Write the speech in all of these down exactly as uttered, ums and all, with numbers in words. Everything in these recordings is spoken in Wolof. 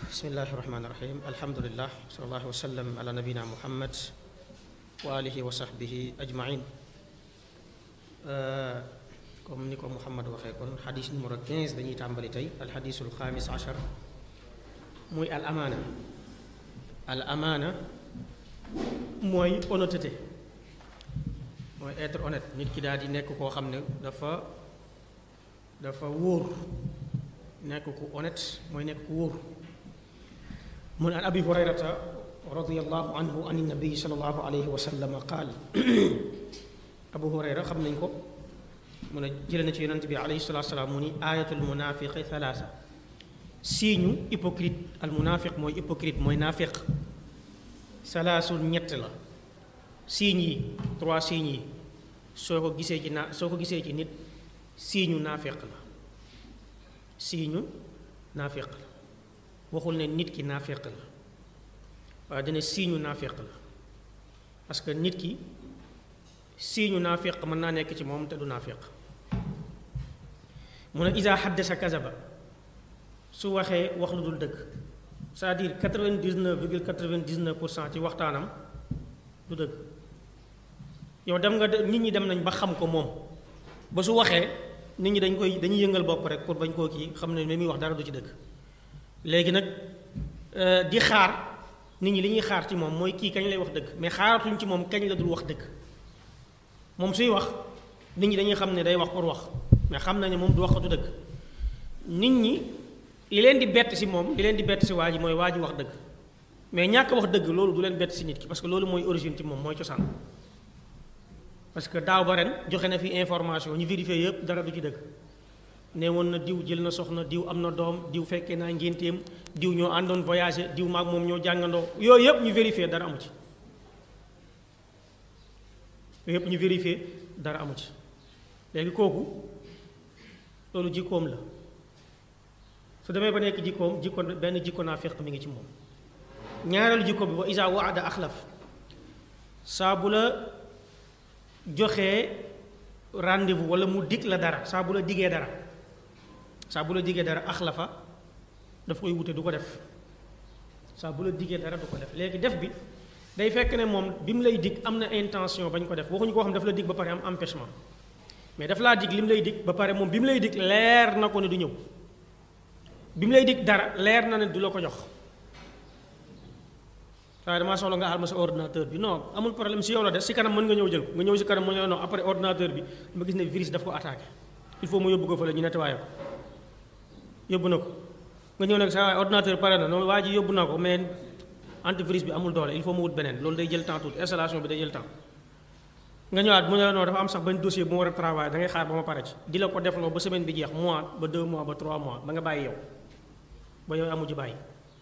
bismillahi rahmaani rahim alhamdulillah sallallahu wa sallam ala nabina muhammad wa alihi wa sahbihi ajmain comme ni ko Muhammad waxee kon xadis numéro quinze dañuy tàmbali tey alxadisul xaamis achar muy al amaana al amaana mooy honnêteté mooy être honnête nit ki daal di nekk koo xam ne dafa dafa wóor nekk ku honnête mooy nekk ku wóor mun an abi hurayrata radiallahu anhu an nabii sallallahu alayhi wa sallam qaal abu hurayra xam nañ ko mun a jële na ci yonent bi alayhi salatu wasalaam mu ni ayatul munafiqi thalaasa siiñu hypocrite al munafiq mooy hypocrite mooy naafiq salaasul ñett la signes yi trois signes yi soo ko gisee ci naa soo ko gisee ci nit siiñu naafiq la siiñu naafiq la waxul ne nit ki naafiq la waaye dana siiñu naafiq la parce que nit ki siiñu naafiq mën naa nekk ci moom te du naafiq mu ne isa haddasa kazaba su waxee wax lu dul dëgg c'est-à-dire quatre-vingt-dix-neuf virgule quatre-vingt-dix-neuf pour cent ci waxtaanam du dëgg yow dem nga nit ñi dem nañ ba xam ko moom ba su waxee nit ñi dañ koy dañuy yëngal bopp rek pour bañ koo kii xam ne li muy wax dara du ci dëgg léegi nag di xaar nit ñi li ñuy xaar ci moom mooy kii kañ lay wax dëgg mais xaaratuñ ci moom kañ la dul wax dëgg moom suy wax nit ñi dañuy xam ne day wax pour wax mais xam na ne moom du wax du dëgg nit ñi li leen di bett si moom li leen di bett si waa ji mooy waa ji wax dëgg mais ñàkk wax dëgg loolu du leen bett si nit ki parce que loolu mooy origine ci moom mooy cosaan parce que daaw ba ren joxe na fi information ñu vérifié yëpp dara du ci dëgg ne woon na diw jël na soxna diw am na doom diw fekkee naa ngénteem diw ñoo àndoon voyagé diw maag moom ñoo jàngandoo yooyu yëpp ñu vérifié dara amu ci yooyu yëpp ñu vérifié dara amu ci léegi kooku loolu jikkoom la su demee ba nekk jikkoom jikko benn jikko naa fekk mi ngi ci moom ñaareelu jikko bi wa isa waada axlaf saa bu la joxee rendez-vous wala mu dig la dara saa bu la diggee dara saa bu la diggee dara axlafa daf koy wute du ko def saa bu la diggee dara du ko def léegi def bi day fekk ne moom bi mu lay dig am na intention bañ ko def waxuñu koo xam daf la dig ba pare am empêchement mais daf laa dig li mu lay dig ba pare moom bi mu lay dig leer na ko ne du ñëw bi mu lay dig dara leer na ne du la ko jox waaye damaa soxla nga aal ma sa ordinateur bi non amul problème si yow la des si kanam mën nga ñëw jël nga ñëw si kanam mu ne non après ordinateur bi ma gis ne virus daf ko attaqué il faut mu yóbbu ko fële ñu nettoyé ko yóbbu na ko nga ñëw nag sa waaye ordinateur pare na non waa ji yóbbu naa ko mais antivirus bi amul doole il faut mu wut beneen loolu day jël temps tuuti installation bi day jël temps nga ñëwaat mu ne non dafa am sax benn dossier bu mu war a travailler da ngay xaar ba ma pare ci di la ko defloo ba semaine bi jeex mois ba deux mois ba trois mois ba nga bàyyi yow ba yow amu ji bàyyi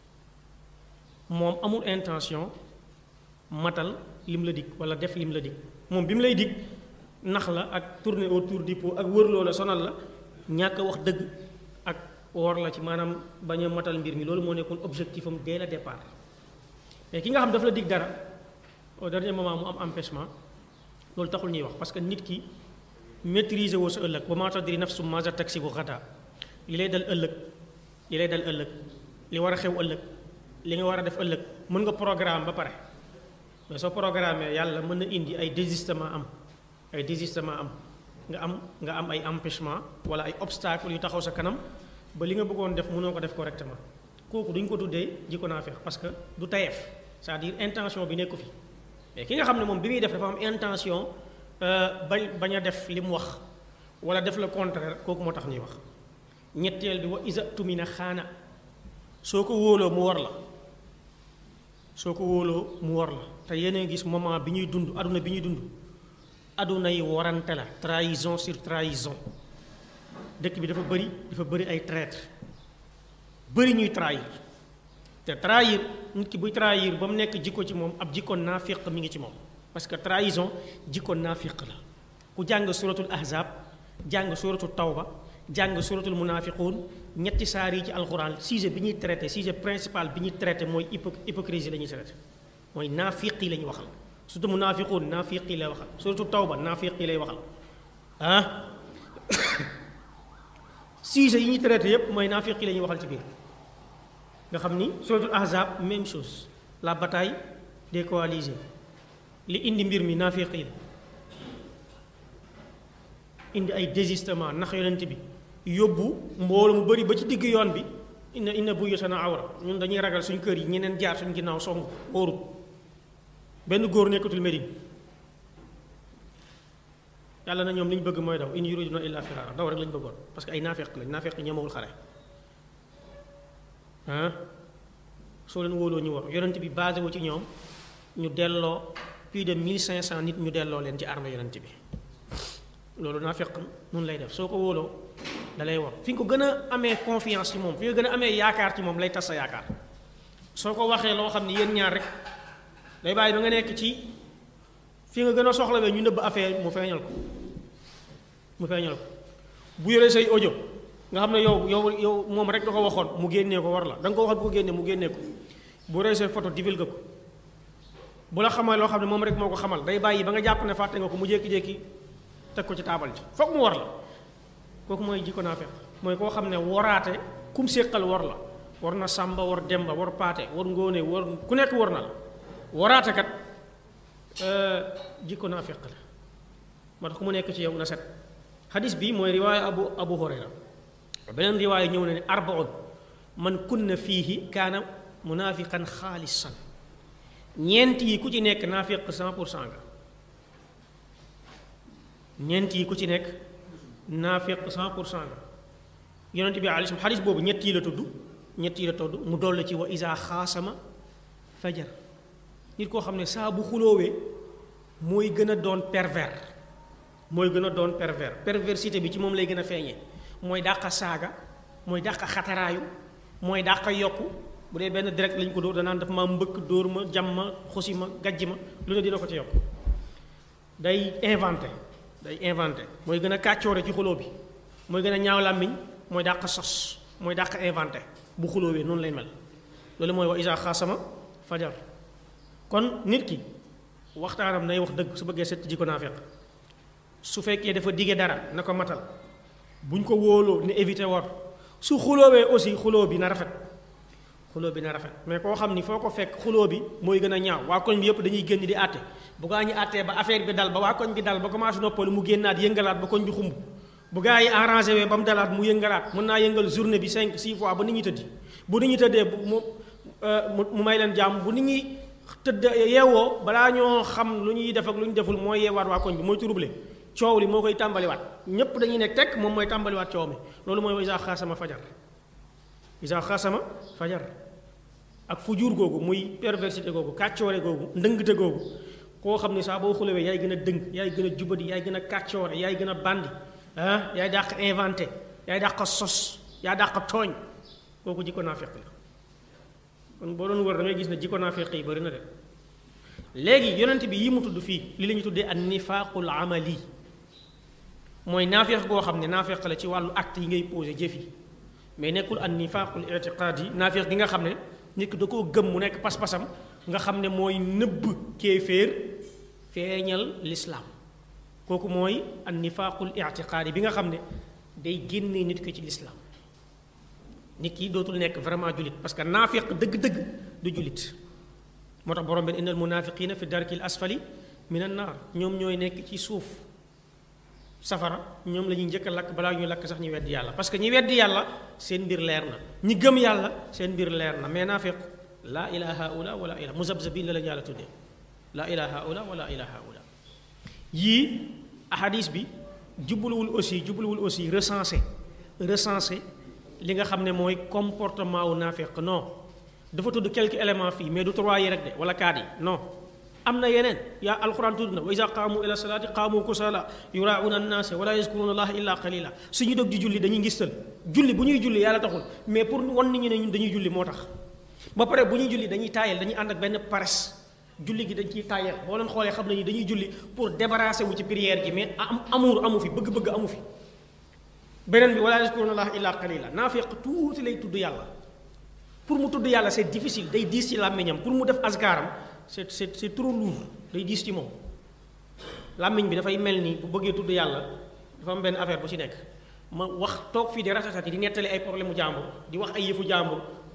moom amul intention matal lim la dig wala def lim la dig moom bi mu lay dig nax la ak tourner autour du pot ak wërloo la sonal la ñàkk a wax dëgg ak woor la ci maanaam bañ a matal mbir mi loolu moo nekkoon objectif am dès le départ mais ki nga xam dafa la dig dara au dernier moment mu am empêchement loolu taxul ñuy wax parce que nit ki maîtriser woo sa ëllëg wa maa tadri nafsun maaza taksibu gadan li lay dal ëllëg li lay dal ëllëg li war a xew ëllëg li nga war a def ëllëg mën nga programme ba pare mais soo programmee yàlla mën na indi ay désistement am ay désistement am nga am nga am ay empêchement wala ay obstacle yu taxaw sa kanam ba li nga bëggoon def mënoo ko def correctement kooku duñ ko tuddee jikko naa feex parce que du tayeef c'est-à-dire intention bi nekku fi mais ki nga xam ne moom bi muy def dafa am intention bañ bañ a def li mu wax wala def le contraire kooku moo tax ñuy wax ñetteel bi wa isa tumina xaana soo ko wóoloo mu war la soo ko wóoloo mu war la te yeneen gis moment bi ñuy dund aduna bi ñuy dund aduna yi warante la trahison sur trahison dëkk bi dafa bëri dafa bëri ay traître bëri ñuy trahir te trahir nit ki buy trahir ba mu nekk jikko ci moom ab jikko naafiq mi ngi ci moom parce que trahison jikko naafiq la ku jàng suratul ahzab jàng suratul tawba jàng suratul munafiqun ñetti saar yi ci alxuraan sujet bi ñuy traité sujet principal bi ñuy traité mooy hypo hypocrisie la ñuy traité mooy naafiq yi la ñuy waxal surtout munafiqun naafiq yi lay waxal suratul tawba naafiq yi lay waxal ah sujet yi ñuy traité yépp mooy naafiq yi la ñuy waxal ci biir nga xam ni suratul ahzab même chose, la bataille des coalisés li indi mbir mi naafiq yi indi ay désistement nax yonent bi yóbbu mbooloo mu bëri ba ci digg yoon bi inna inna buyutana awra ñun dañuy ragal suñ kër yi ñeneen jaar suñ ginnaaw song óorut benn góor nekkatul Médine yàlla na ñoom li ñu bëgg mooy daw in yuriduna illa firara daw rek lañ bëggoon parce que ay naafeq lañ naafeq ñemewul xare ah soo leen wóoloo ñu war yonent bi basé wu ci ñoom ñu delloo plus de mille cinq cent nit ñu delloo leen ci armée yonent bi loolu naafeq nun lay def soo ko wóoloo da lay war fi nga ko gën a amee confiance ci moom fi nga gën a amee yaakaar ci moom lay tas sa yaakaar soo ko waxee loo xam ne yéen ñaar rek day bàyyi ba nga nekk ci fi nga gën a soxlawee ñu nëbb affaire mu feeñal ko mu feeñal ko bu yoree say audio nga xam ne yow yow yow moom rek da ko waxoon mu génnee ko war la da nga ko waxoon bu ko génnee mu génnee ko bu yoree say photo divulgué ko bu la xamal loo xam ne moom rek moo ko xamal day bàyyi ba nga jàpp ne fàtte nga ko mu jékki-jékki teg ko ci taabal ji foog mu war la kooku mooy jikko naafeq mooy koo xam ne waraate kum séqal war la war na sàmba war demba war paate war ngóone war ku nekk war na la waraate kat jikko naafeq la moo tax ku mu nekk ci yow na set xadis bi mooy riwaaya abu abu hurayra beneen riwaaya ñëw na ne arbaun man kunna fiihi kaana munaafiqan xaalisan ñeent yi ku ci nekk naafiq cent pour cent nga ñeent yi ku ci nekk naafiq cent pour cent nga yonent bi alayhi xadis boobu ñett yi la tudd ñett yi la tudd mu dolli ci wa isa xaasama fajar nit koo xam ne saa bu xuloowee mooy gën a doon pervers mooy gën a doon pervers perversité bi ci moom lay gën a feeñee mooy dàq saaga mooy dàq xataraayu mooy dàq yokku bu dee benn direct lañ ko dóor danaan daf ma mbëkk dóor ma jam ma xosi ma gajj ma lu ne dina ko ci yokk day inventé day inventé mooy gën a kàccoore ci xuloo bi mooy gën a ñaaw làmmiñ mooy dàq sos mooy dàq inventé bu xuloowee noonu lay mel loolu mooy wa isa xaasama fajar kon nit ki waxtaanam nay wax dëgg su bëggee set jikko naafeq su fekkee dafa dige dara na ko matal buñ ko wóoloo ne éviter war su xuloowee aussi xuloo bi na rafet xuloo bi na rafet mais koo xam ni foo ko fekk xuloo bi mooy gën a ñaaw waa koñ bi yëpp dañuy génn di àtte bu gaa ñi àttee ba affaire bi dal ba waa koñ bi dal ba commencé noppalu mu génnaat yëngalaat ba koñ bi xumb bu gaa yi arrangé wee ba mu dalaat mu yëngalaat mën naa yëngal journée bi cinq six fois ba nit ñi tëddi bu nit ñi tëddee mu mu may leen jàmm bu nit ñi tëdd yeewoo balaa ñoo xam lu ñuy def ak lu ñu deful mooy yeewaat waa koñ bi mooy troublé coow li moo koy tàmbaliwaat ñépp dañuy nekk tekk moom mooy tàmbaliwaat coow mi loolu mooy isa xaasama fajar isa xaasama fajar ak fujur googu muy perversité googu kàccoore googu ndëngte googu koo xam ne saa boo xulewee yaay gën a dëng yaay gën a jubadi yaay gën a kàccoore yaay gën a bandi ah yaay dàq inventé yaay dàq sos yaay dàq tooñ kooku jikko naafeq la kon boo doon wër da ngay gis ne jikko naafeq yi bari na de léegi yonent bi yi mu tudd fii li la ñu tuddee an nifaaqul amali mooy naafeq goo xam ne naafeq la ci wàllu acte yi ngay posé jëf yi mais nekkul an nifaaqul itiqaad yi naafeq gi nga xam ne nit ki da koo gëm mu nekk pas-pasam nga xam ne mooy nëbb kéeféer feeñal lislaam kooku mooy an nifaaqul itiqaad yi bi nga xam ne day génnee nit ki ci lislaam nit ki dootul nekk vraiment jullit parce que naafeq dëgg-dëgg du jullit moo tax borom benn innal munafiqina fi darkil asfali min an naar ñoom ñooy nekk ci suuf safara ñoom la ñuy njëkk a lakk balaa ñuy lakk sax ñu weddi yàlla parce que ñi weddi yàlla seen mbir leer na ñi gëm yàlla seen mbir leer na mais naafiq laa ilaha haula wala ilaha muzabzabin la la yàlla tuddee laa ilaha haula wala ilaha haula yii ahadis bi jubluwul aussi jubluwul aussi recensé recensé li nga xam ne mooy comportement wu naafiq non dafa tudd quelques éléments fii mais du trois yi rek de wala quatre yi non am na yeneen yaa alquran tudd na wa iza qaamu ila salaati qaamu kusala yurauna annaasa wala yazkuruna allaha illa qalila suñu dog di julli dañuy ngistal julli bu ñuy julli yàlla taxul mais pour wan nit ñi ne ñun dañuy julli moo tax ba pare bu ñuy julli dañuy taayal dañuy ànd ak benn paresse julli gi dañ ciy taayal boo leen xoolee xam nañu dañuy julli pour débarrasser wu ci prière gi mais am amour amu fi bëgg-bëgg amu fi beneen bi wala yazkuruna allaha illa qalila naafiq tuuti lay tudd yàlla pour mu tudd yàlla c'est difficile day diis ci làmmiñam pour mu def asgaaram c'est c'est c'est trop lourd day diis ci moom làmmiñ bi dafay mel ni bu bëggee tudd yàlla dafa am benn affaire bu ci nekk ma wax toog fii di ratatati di nettali ay problème mu jàmbur di wax ay yëfu jàmbur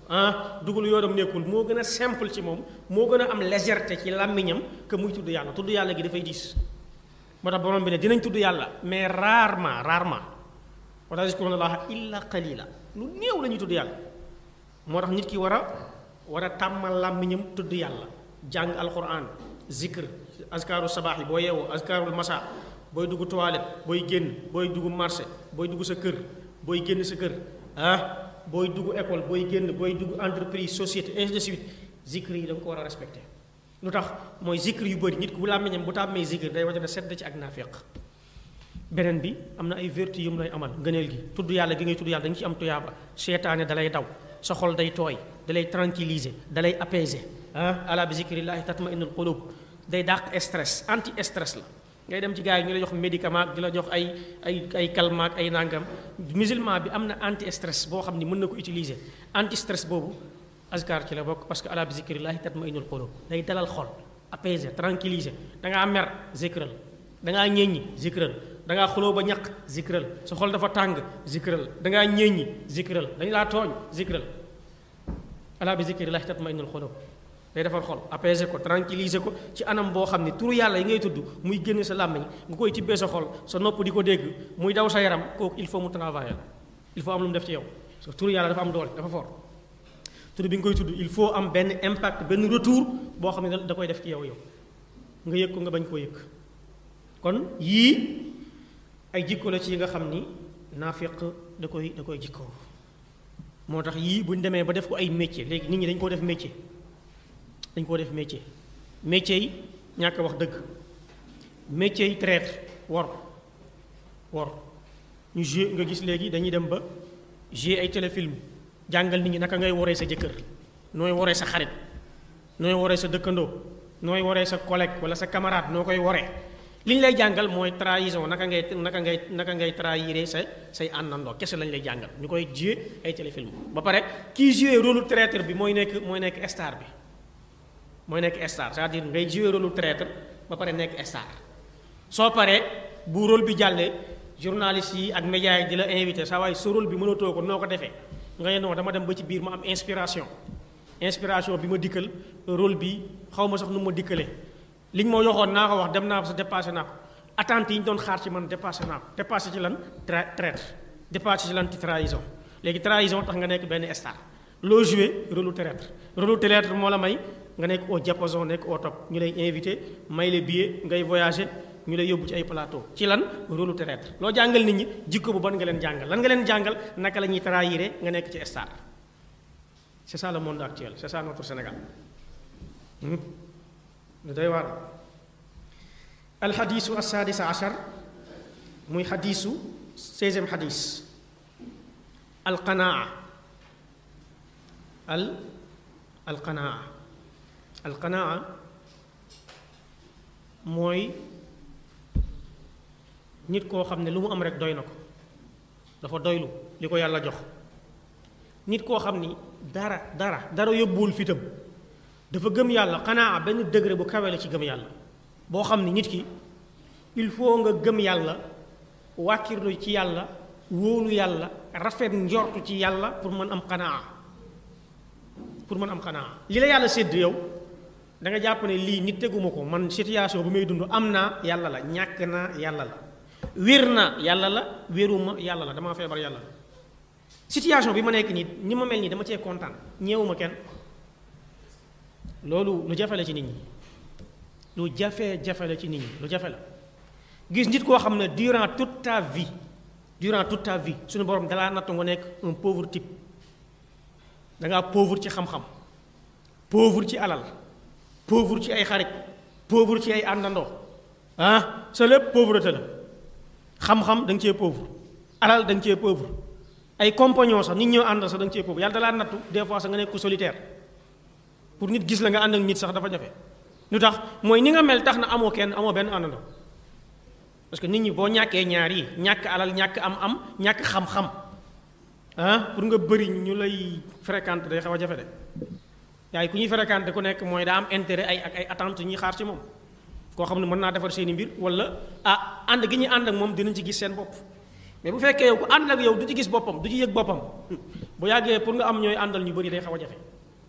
ah dugal yoonam nekkul moo gën a simple ci moom moo gën a am légèreté ci làmmiñam que muy tudd yàlla tudd yàlla gi dafay diis moo tax borom bi ne dinañ tudd yàlla mais rarement rarement wala yazkuruna allaha illa qalila lu néew la ñuy tudd yàlla moo tax nit ki war a war a tàmmal làmmiñam tudd yàlla jàng alquran zikr askaaru sabaax yi boo yeewoo askaarul masa booy dugg toilette booy génn booy dugg marché booy dugg sa kër booy génn sa kër ah booy dugg école booy génn booy dugg entreprise société ainsi de suite zikr yi da nga ko war a respecté lu tax mooy zikr yu bëri nit ku bu làmmiñam bu tàmmee zikr day waja ne sedd ci ak naafeq beneen bi am na ay vertu yu mu lay amal ngëneel gi tudd yàlla gi ngay tudd yàlla da nga ci am tuyaaba seetaane dalay daw sa xol day tooy dalay tranquilliser dalay apaiser ah ala bi zikrillahi tatma'innul qulub day dàq stress anti stress la ngay dem ci gars yi ñu la jox médicament di la jox ay ay ay calmant ay nangam musulman bi am na anti stress boo xam ni mën na ko utiliser anti stress boobu azkar ci la bokk parce que ala bi zikrillahi tatma'innul qulub day dalal xol apaiser tranquilliser da ngaa mer zikral da ngaa ñeeññi zikral da ngaa xuloo ba ñaq zikral sa xol dafa tàng zikral da ngaa ñeeññi zikral dañ laa tooñ zikral ala bi zikrillahi tatma'innul qulub day defar xol apaiser ko tranquilliser ko ci anam boo xam ne turu yàlla yi ngay tudd muy génn sa làmmiñ nga koy tibbee sa xol sa nopp di ko dégg muy daw sa yaram kooku il faut mu travailler il faut am lu mu def ci yow parce que turu yàlla dafa am doole dafa fort tudd bi nga koy tudd il faut am benn impact benn retour boo xam ne da koy def ci yow yow nga yëg ko nga bañ koo yëg kon yii ay jikko la ci yi nga xam ni naafiq da koy da koy jikkoo moo tax yii buñ demee ba def ko ay métier léegi nit ñi dañ koo def métier dañ koo def métier métier yi ñàkk wax dëgg métier yi traître wor wor ñu joué nga gis léegi dañuy dem ba joué ay téléfilm jàngal nit ñi naka ngay woree sa jëkkër nooy woree sa xarit nooy woree sa dëkkandoo nooy woree sa collègue wala sa camarade noo koy woree li ñu lay jàngal mooy trahison naka ngay naka ngay naka ngay trahiré sa say àndandoo kese lañ lay jàngal ñu koy joué ay téléfilm ba pare kii joué rôle traître bi mooy nekk mooy nekk star bi mooy nekk star c'est-à-dire ngay joué rôle traître ba pare nekk star soo paree bu rôle bi jàllee journaliste yi ak médias yi di la invité saa waaye sa rôle bi mënatoo ko noo ko defee nga ne non dama dem ba ci biir ma am inspiration inspiration bi ma dikkal rôle bi xaw ma sax nu ma dikkalee li ñu ma yoxoon naa ko wax dem naa ko sa dépassé naa ko attentes yi ñu doon xaar ci man dépassé naa ko dépassé ci lan traître dépassé ci lan ci trahison léegi trahison tax nga nekk benn star loo joué rôle traître rôle traître moo la may nga nekk au diapason nekk au top ñu lay invité may le billet ngay voyager ñu lay yóbbu ci ay plateau ci lan rôle traître loo jàngal nit ñi jikko bu ban nga leen jàngal lan nga leen jàngal naka la ñuy trahiré nga nekk ci star c'est ça le monde actuel c'est ça notre Sénégal lu doy waar alxadisu assadis achar muy xadisu seizième xadis alqanaa al alqanaa alqanaa mooy nit koo xam ne lu mu am rek doy na ko dafa doylu li ko yàlla jox nit koo xam ni dara dara dara yóbbuwul fitam dafa gëm yàlla xanaa benn degré bu kawe la ci gëm yàlla boo xam ni nit ki il faut nga gëm yàlla wàkkirlu ci yàlla wóolu yàlla rafet njortu ci yàlla pour mën am xanaa pour mën am xanaa li la yàlla sédd yow da nga jàpp ne lii nit teguma ko man situation bu may dund am naa yàlla la ñàkk naa yàlla la wér na yàlla la wéruma yàlla la damaa feebar yàlla la situation bi ma nekk nii ni ma mel nii dama cee kontaan ñeewuma kenn loolu lu jafe la ci nit ñi lu jafe jafe la ci nit ñi lu jafe la gis nit koo xam ne durant toute ta vie durant toute ta vie suñu borom dalaa nattu nga nekk un pauvre type dangaa pauvre ci xam-xam pauvre ci alal pauvre ci ay xarit pauvre ci ay àndandoo ah sa lépp pauvreté la xam-xam da nga cee pauvre alal da nga cee pauvre ay compagnons sax nit ñoo àndal sax da nga cee pauvre yàlla dalaa nattu des fois sax nga nekk ku solitaire pour nit gis la nga ànd ak nit sax dafa jafe lu tax mooy ni nga mel tax na amoo kenn amoo benn àndandoo parce que nit ñi boo ñàkkee ñaar yi ñàkk alal ñàkk am-am ñàkk xam-xam ah pour nga bëri ñu lay fréquenter day xaw a jafe de yaay ku ñuy fréquenter ku nekk mooy daa am intérêt ay ak ay attentes ñuy xaar ci moom koo xam ne mën naa defar seeni mbir wala ah ànd gi ñuy ànd ak moom dinañ ci gis seen bopp mais bu fekkee yow ku ànd ak yow du ci gis boppam du ci yëg boppam bu yàggee pour nga am ñooy àndal ñu bëri day xaw a jafe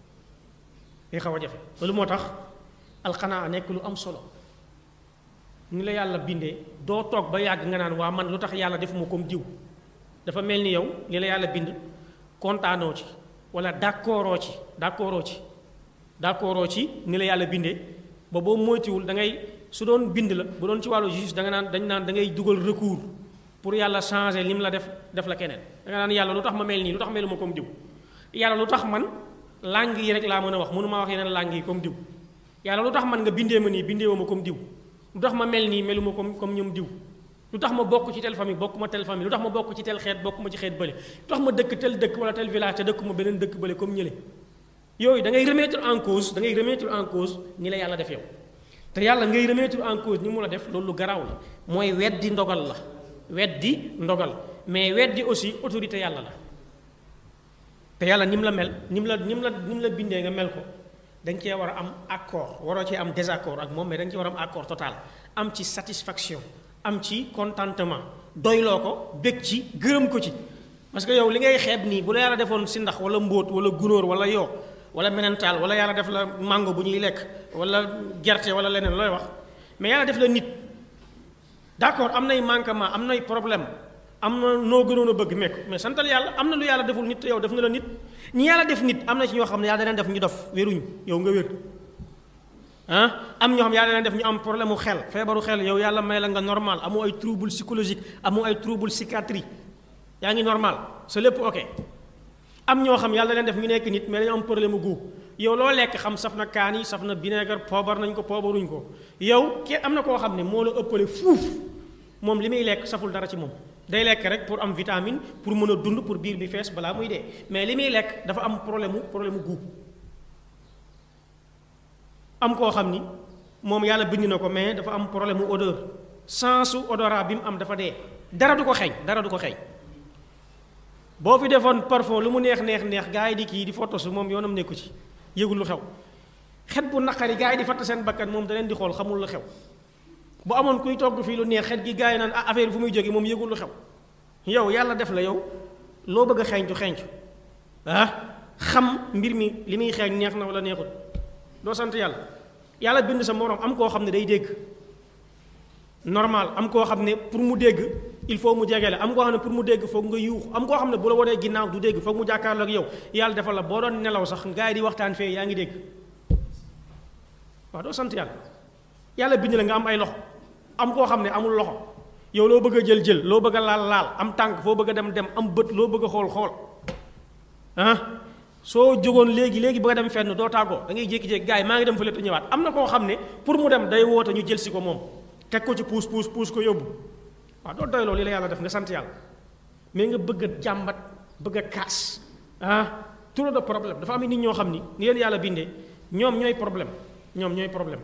day xaw a jafe loolu moo tax alxanaa nekk lu am solo ni la yàlla bindee doo toog ba yàgg nga naan waa man lu tax yàlla defuma comme diw dafa mel ni yow li la yàlla bind kontaanoo ci wala d'accordoo ci d'accordoo ci d'accordoo ci ni la yàlla bindee ba boo moytuwul da ngay su doon bind la bu doon ci wàllu justice da nga naan dañ naan da ngay dugal recours pour yàlla changer lim la def def la keneen da nga naan yàlla lu tax ma mel nii lu tax meluma comme diw yàlla lu tax man langue yi rek laa mën a wax mënu maa wax yeneen langue yi comme diw yàlla lu tax man nga bindee ma nii bindee ma comme diw lu tax ma mel nii meluma comme comme ñoom diw lu tax ma bokk ci telle famille bokk ma telle famille lu tax ma bokk ci tel xeet bokk ma ci xeet bële lu tax ma dëkk tel dëkk wala tel village te dëkk ma beneen dëkk bële comme ñële yooyu da ngay remettre en cause da ngay remettre en cause ni la yàlla def yow te yàlla ngay remettre en cause ni mu la def loolu lu garaaw la mooy weddi ndogal la weddi ndogal mais weddi aussi autorité yàlla la te yàlla ni mu la mel ni mu la ni mu la ni mu la bindee nga mel ko da nga cee war a am accord waroo cee am désaccord ak moom mais da nga cee war a am accord total am ci satisfaction am ci contentement doyloo ko bég ci gërëm ko ci parce que yow li ngay xeeb nii bu la yàlla defoon si ndax wala mbóot wala gunóor wala yoo wala menentaal wala yàlla def la mango bu ñuy lekk wala gerte wala leneen looy wax mais yàlla def la nit d'accord am nay manquement am nay problème am na noo gënoon a bëgg mekk mais santal yàlla am na lu yàlla deful nit te yow def na la nit ñi yàlla def nit am na ci ñoo xam ne yàlla da leen def ñu dof wéruñu yow nga wér ah am ñoo xam yàlla da leen def ñu am problème mu xel feebaru xel yow yàlla may la nga normal amoo ay trouble psychologique amoo ay trouble psychiatrie yaa ngi normal sa lépp ok am ñoo xam yàlla da leen def ñu nekk nit mais dañu am problème mu gu yow loo lekk xam saf na kaani saf na vinaigre poobar nañ ko poobaruñ ko yow ke am na koo xam ne moo la ëppale fuuf moom li muy lekk saful dara ci moom day lekk rek pour am vitamine pour mën a dund pour biir bi fees balaa muy dee mais li muy lekk dafa am problème mu problème mu gu am koo xam ni moom yàlla bind na ko mais dafa am problème mu odeur sensu odorat bi mu am dafa dee dara du ko xeeñ dara du ko xeeñ boo fi defoon parfum lu mu neex neex neex gars yi di kii di photo su moom yoonam nekku ci yëgul lu xew xet bu naqari gars yi di fatt seen bakkan moom da leen di xool xamul lu xew bu amoon kuy togg fii lu neex xet gi gars yi naan ah affaire fu muy jóge moom yëgul lu xew yow yàlla def la yow loo bëgg a xeeñcu xeeñcu ah xam mbir mi li muy xeeñ neex na wala neexul doo sant yàlla yàlla bind sa morom am koo xam ne day dégg normal am koo xam ne pour mu dégg il faut mu jege la am koo xam ne pour mu dégg foog nga yuux am koo xam ne bu la wanee ginnaaw du dégg foog mu jàkkaarloo ak yow yàlla defal la boo doon nelaw sax gars yi di waxtaan fee yaa ngi dégg waaw doo sant yàlla yàlla bind la nga am ay loxo am koo xam ne amul loxo yow loo bëgg a jël jël loo bëgg a laal laal am tànk foo bëgg a dem dem am bët loo bëgg a xool xool ah soo jógoon léegi léegi bëgg a dem fenn doo tàggoo da ngay jékki-jékki gars yi maa ngi dem fële te ñëwaat am na koo xam ne pour mu dem day woote ñu jël si ko moom teg ko ci puus puus puus ko yóbbu waaw doo doy loolu li la yàlla def nga sant yàlla mais nga bëgg a jàmbat bëgg a kaas ah trop de problème dafa am nit ñoo xam ni ni leen yàlla bindee ñoom ñooy problème ñoom ñooy problème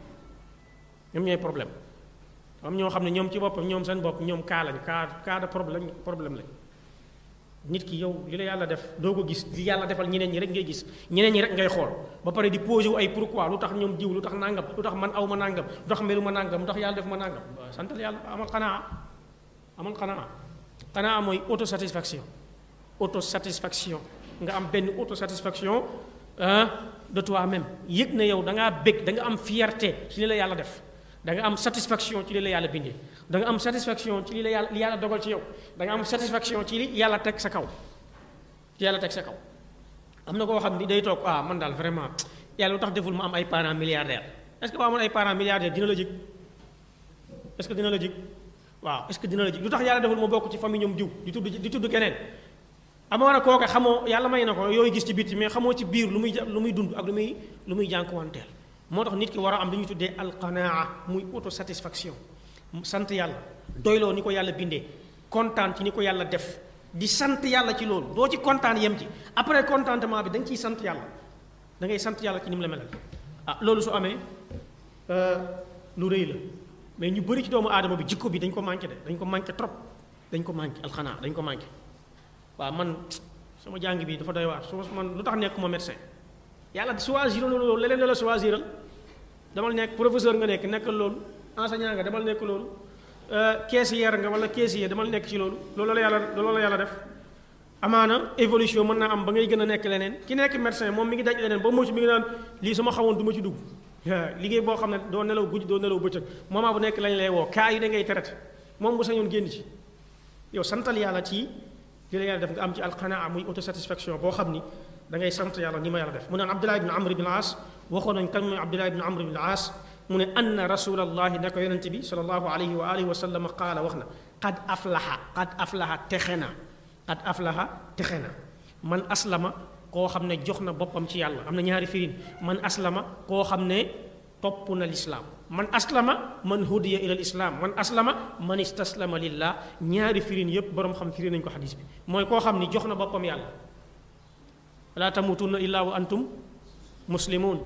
ñoom ñooy problème am ñoo xam ne ñoom ci boppam ñoom seen bopp ñoom kaa lañ kaa kaa de problème problème lañ nit ki yow li la yàlla def doo ko gis li yàlla defal ñeneen ñi rek ngay gis ñeneen ñi rek ngay xool ba pare di posé wu ay pourquoi lu tax ñoom diw lu tax nangam lu tax man aw ma nangam lu tax melu ma nangam lu tax yàlla def ma nangam santal yàlla amal xanaa amal xanaa xanaa mooy autosatisfaction autosatisfaction nga am benn autosatisfaction de toi-même yëg na yow da ngaa bég da nga am fierté ci li la yàlla def da nga am satisfaction ci li la yàlla bindee da nga am satisfaction ci li la yàlla li yàlla dogal ci yow da nga am satisfaction ci li yàlla teg sa kaw ci yàlla teg sa kaw am na koo xam ni day toog ah man daal vraiment yàlla lu tax deful ma am ay parents milliardaires est-ce que boo amoon ay parents milliardaires dina la jig est-ce que dina la jig waaw est-ce que dina la jig lu tax yàlla deful ma bokk ci famille ñoom diw di tudd di tudd keneen amoon na kooke xamoo yàlla may na ko yooyu gis ci bitti mais xamoo ci biir lu muy lu muy dund ak lu muy lu muy jànkuwanteel moo tax nit ki war a am li ñuy tuddee alqanaa muy autosatisfaction sant yàlla doyloo ni ko yàlla bindee kontaan ci ni ko yàlla def di sant yàlla ci loolu doo ci kontaan yem ci après contentement bi da nga ciy sant yàlla da ngay sant yàlla ci ni mu la melal ah loolu su amee lu rëy la mais ñu bëri ci doomu aadama bi jikko bi dañ ko manqué de dañ ko manqué trop dañ ko manqué alxanaa dañ ko manqué waaw man sama jàng bi dafa doy waar su man lu tax nekkuma médecin yàlla choisir loolu leneen la choisiral damal nekk professeur nga nekk nekkal loolu enseignant nga demal nekk loolu caissière nga wala caissier dama nekk ci loolu loolu la yàlla loolu la yàlla def amaana évolution mën naa am ba ngay gën a nekk leneen ki nekk médecin moom mi ngi daj leneen ba mucc mi ngi naan lii sama xawoon du ma ci dugg liggéey boo xam ne doo nelaw guddi doo nelaw bëccëg moment bu nekk lañ lay woo kaa yi da ngay traité moom bu sañoon génn ci yow santal yàlla ci li la yàlla def nga am ci alqanaa muy autosatisfaction boo xam ni da ngay sant yàlla ni ma yàlla def mu naan Abdullah ibn Amr ibn al-As waxoon nañ kan mooy Abdullah ibn Amr ibn al-As mu ne anna rasulallahi ne ko yonente bi sallallahu alayhi wa alihi wa sallam qaala wax na qad aflaha qad aflaha texe na qad aflaha texe na man aslama koo xam ne jox na boppam ci yàlla am na ñaari firin man aslama koo xam ne topp na lislaam man aslama man hudiya ila lislaam man aslama man istaslama lillah ñaari firin yépp boroom xam firin nañu ko xadis bi mooy koo xam ni jox na boppam yàlla laa tamutunna illa wa antum muslimun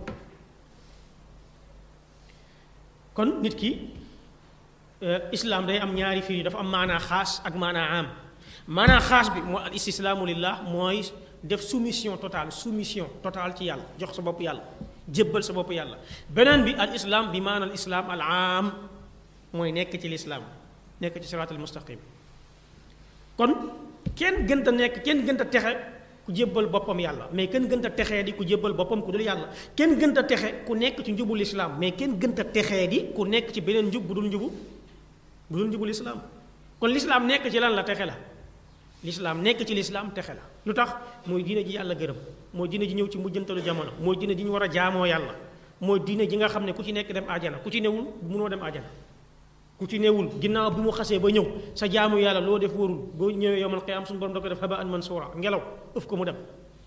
kon nit ki islam day am ñaari firi dafa am maanaa xaas ak maanaa am maanaa xaas bi mooy al istislaamu lillah mooy def soumission totale soumission totale ci yàlla jox sa bopp yàlla jébbal sa bopp yàlla beneen bi al islam bi maana al islam al am mooy nekk ci lislaam nekk ci siraatal mustaqim kon kenn gënta nekk kenn gënta texe ku jébbal boppam yàlla mais kenn gënta texee di ku jébbal boppam ku dul yàlla kenn gënta texe ku nekk ci njubu lislaam mais kenn gënta texee di ku nekk ci beneen njub bu dul njubu bu dul njubu lislaam kon lislaam nekk ci lan la texe la lislaam nekk ci lislaam texe la lu tax mooy diine ji yàlla gërëm mooy diine ji ñëw ci mujjantalu jamono mooy diine ji ñu war a jaamoo yàlla mooy diine ji nga xam ne ku ci nekk dem ajana ku ci newul munoo dem ajana ku ci newul ginnaaw bi mu xasee ba ñëw sa jaamu yàlla loo def warul boo ñëwee yowmal qiyaam suñu borom da ko def haba an mansuura ngelaw ëf ko mu dem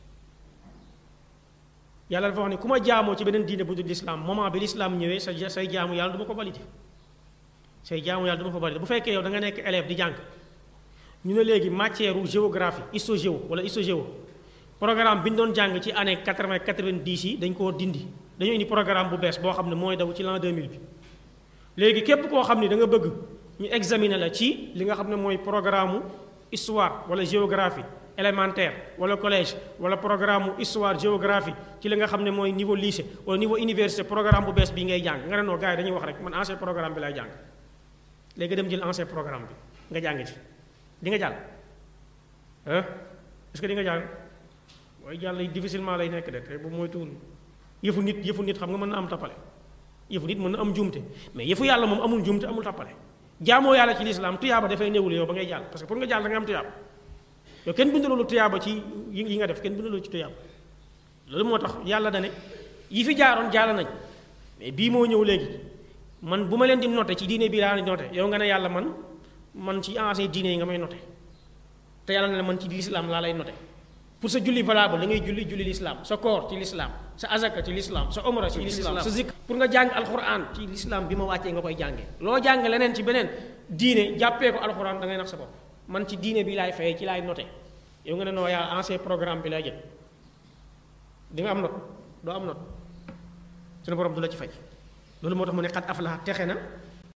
yàlla dafa wax ne ku ma jaamoo ci beneen diine bu dul lislaam moment bi lislaam ñëwee sa say jaamu yàlla du ma ko validé say jaamu yàlla du ma ko validé bu fekkee yow da nga nekk élève di jàng ñu ne léegi matière géographie histogéo wala histogéo programme bi ñu doon jàng ci année quatre-vingt quatre-vingt-dix yi dañ koo dindi dañoo indi programme bu bees boo xam ne mooy daw ci l'an deux mille bi léegi képp koo xam ne da nga bëgg ñu examiner la ci li nga xam ne mooy programme histoire wala géographie élémentaire wala collège wala programme histoire géographie ci li nga xam ne mooy niveau lycée wala niveau université programme bu bees bii ngay jàng nga ne noo gars yi dañuy wax rek man ancien programme bi lay jàng léegi dem jël ancien programme bi nga jàng ci di nga jàll ah est-ce que di nga jàll waaye jàll yi difficilement lay nekk de te bu mooy tuul yëfu nit yëfu nit xam nga mën na am tappale yëfu nit mën na am njuumte mais yëfu yàlla moom amul njuumte amul tappale jaamoo yàlla ci lislaam tuyaaba dafay néewul yow ba ngay jàll parce que pour nga jàll da nga am tuyaaba yow kenn bindaloo tuyaaba ci yi nga def kenn bindaloo ci tuyaaba loolu moo tax yàlla da ne yi fi jaaroon jàll nañ mais bii moo ñëw léegi man bu ma leen di noté ci diine bii laa noté yow nga ne yàlla man man ci ancien diine yi nga may noté te yàlla ne man ci lislaam laa lay noté pour sa julli valable da ngay julli julli lislaam sa koor ci lislaam sa azaka ci lislaam sa omra ci lislaam sa zikr pour nga jàng alquran ci lislaam bi ma wàccee nga koy jànge loo jàng leneen ci beneen diine jàppee ko alquran da ngay nax sa bopp man ci diine bi laay fayee ci laay noté yow nga ne noo yaa ancien programme bi lay jël di nga am note doo am note suñu borom du la ci fay loolu moo tax mu ne xat aflaha texe na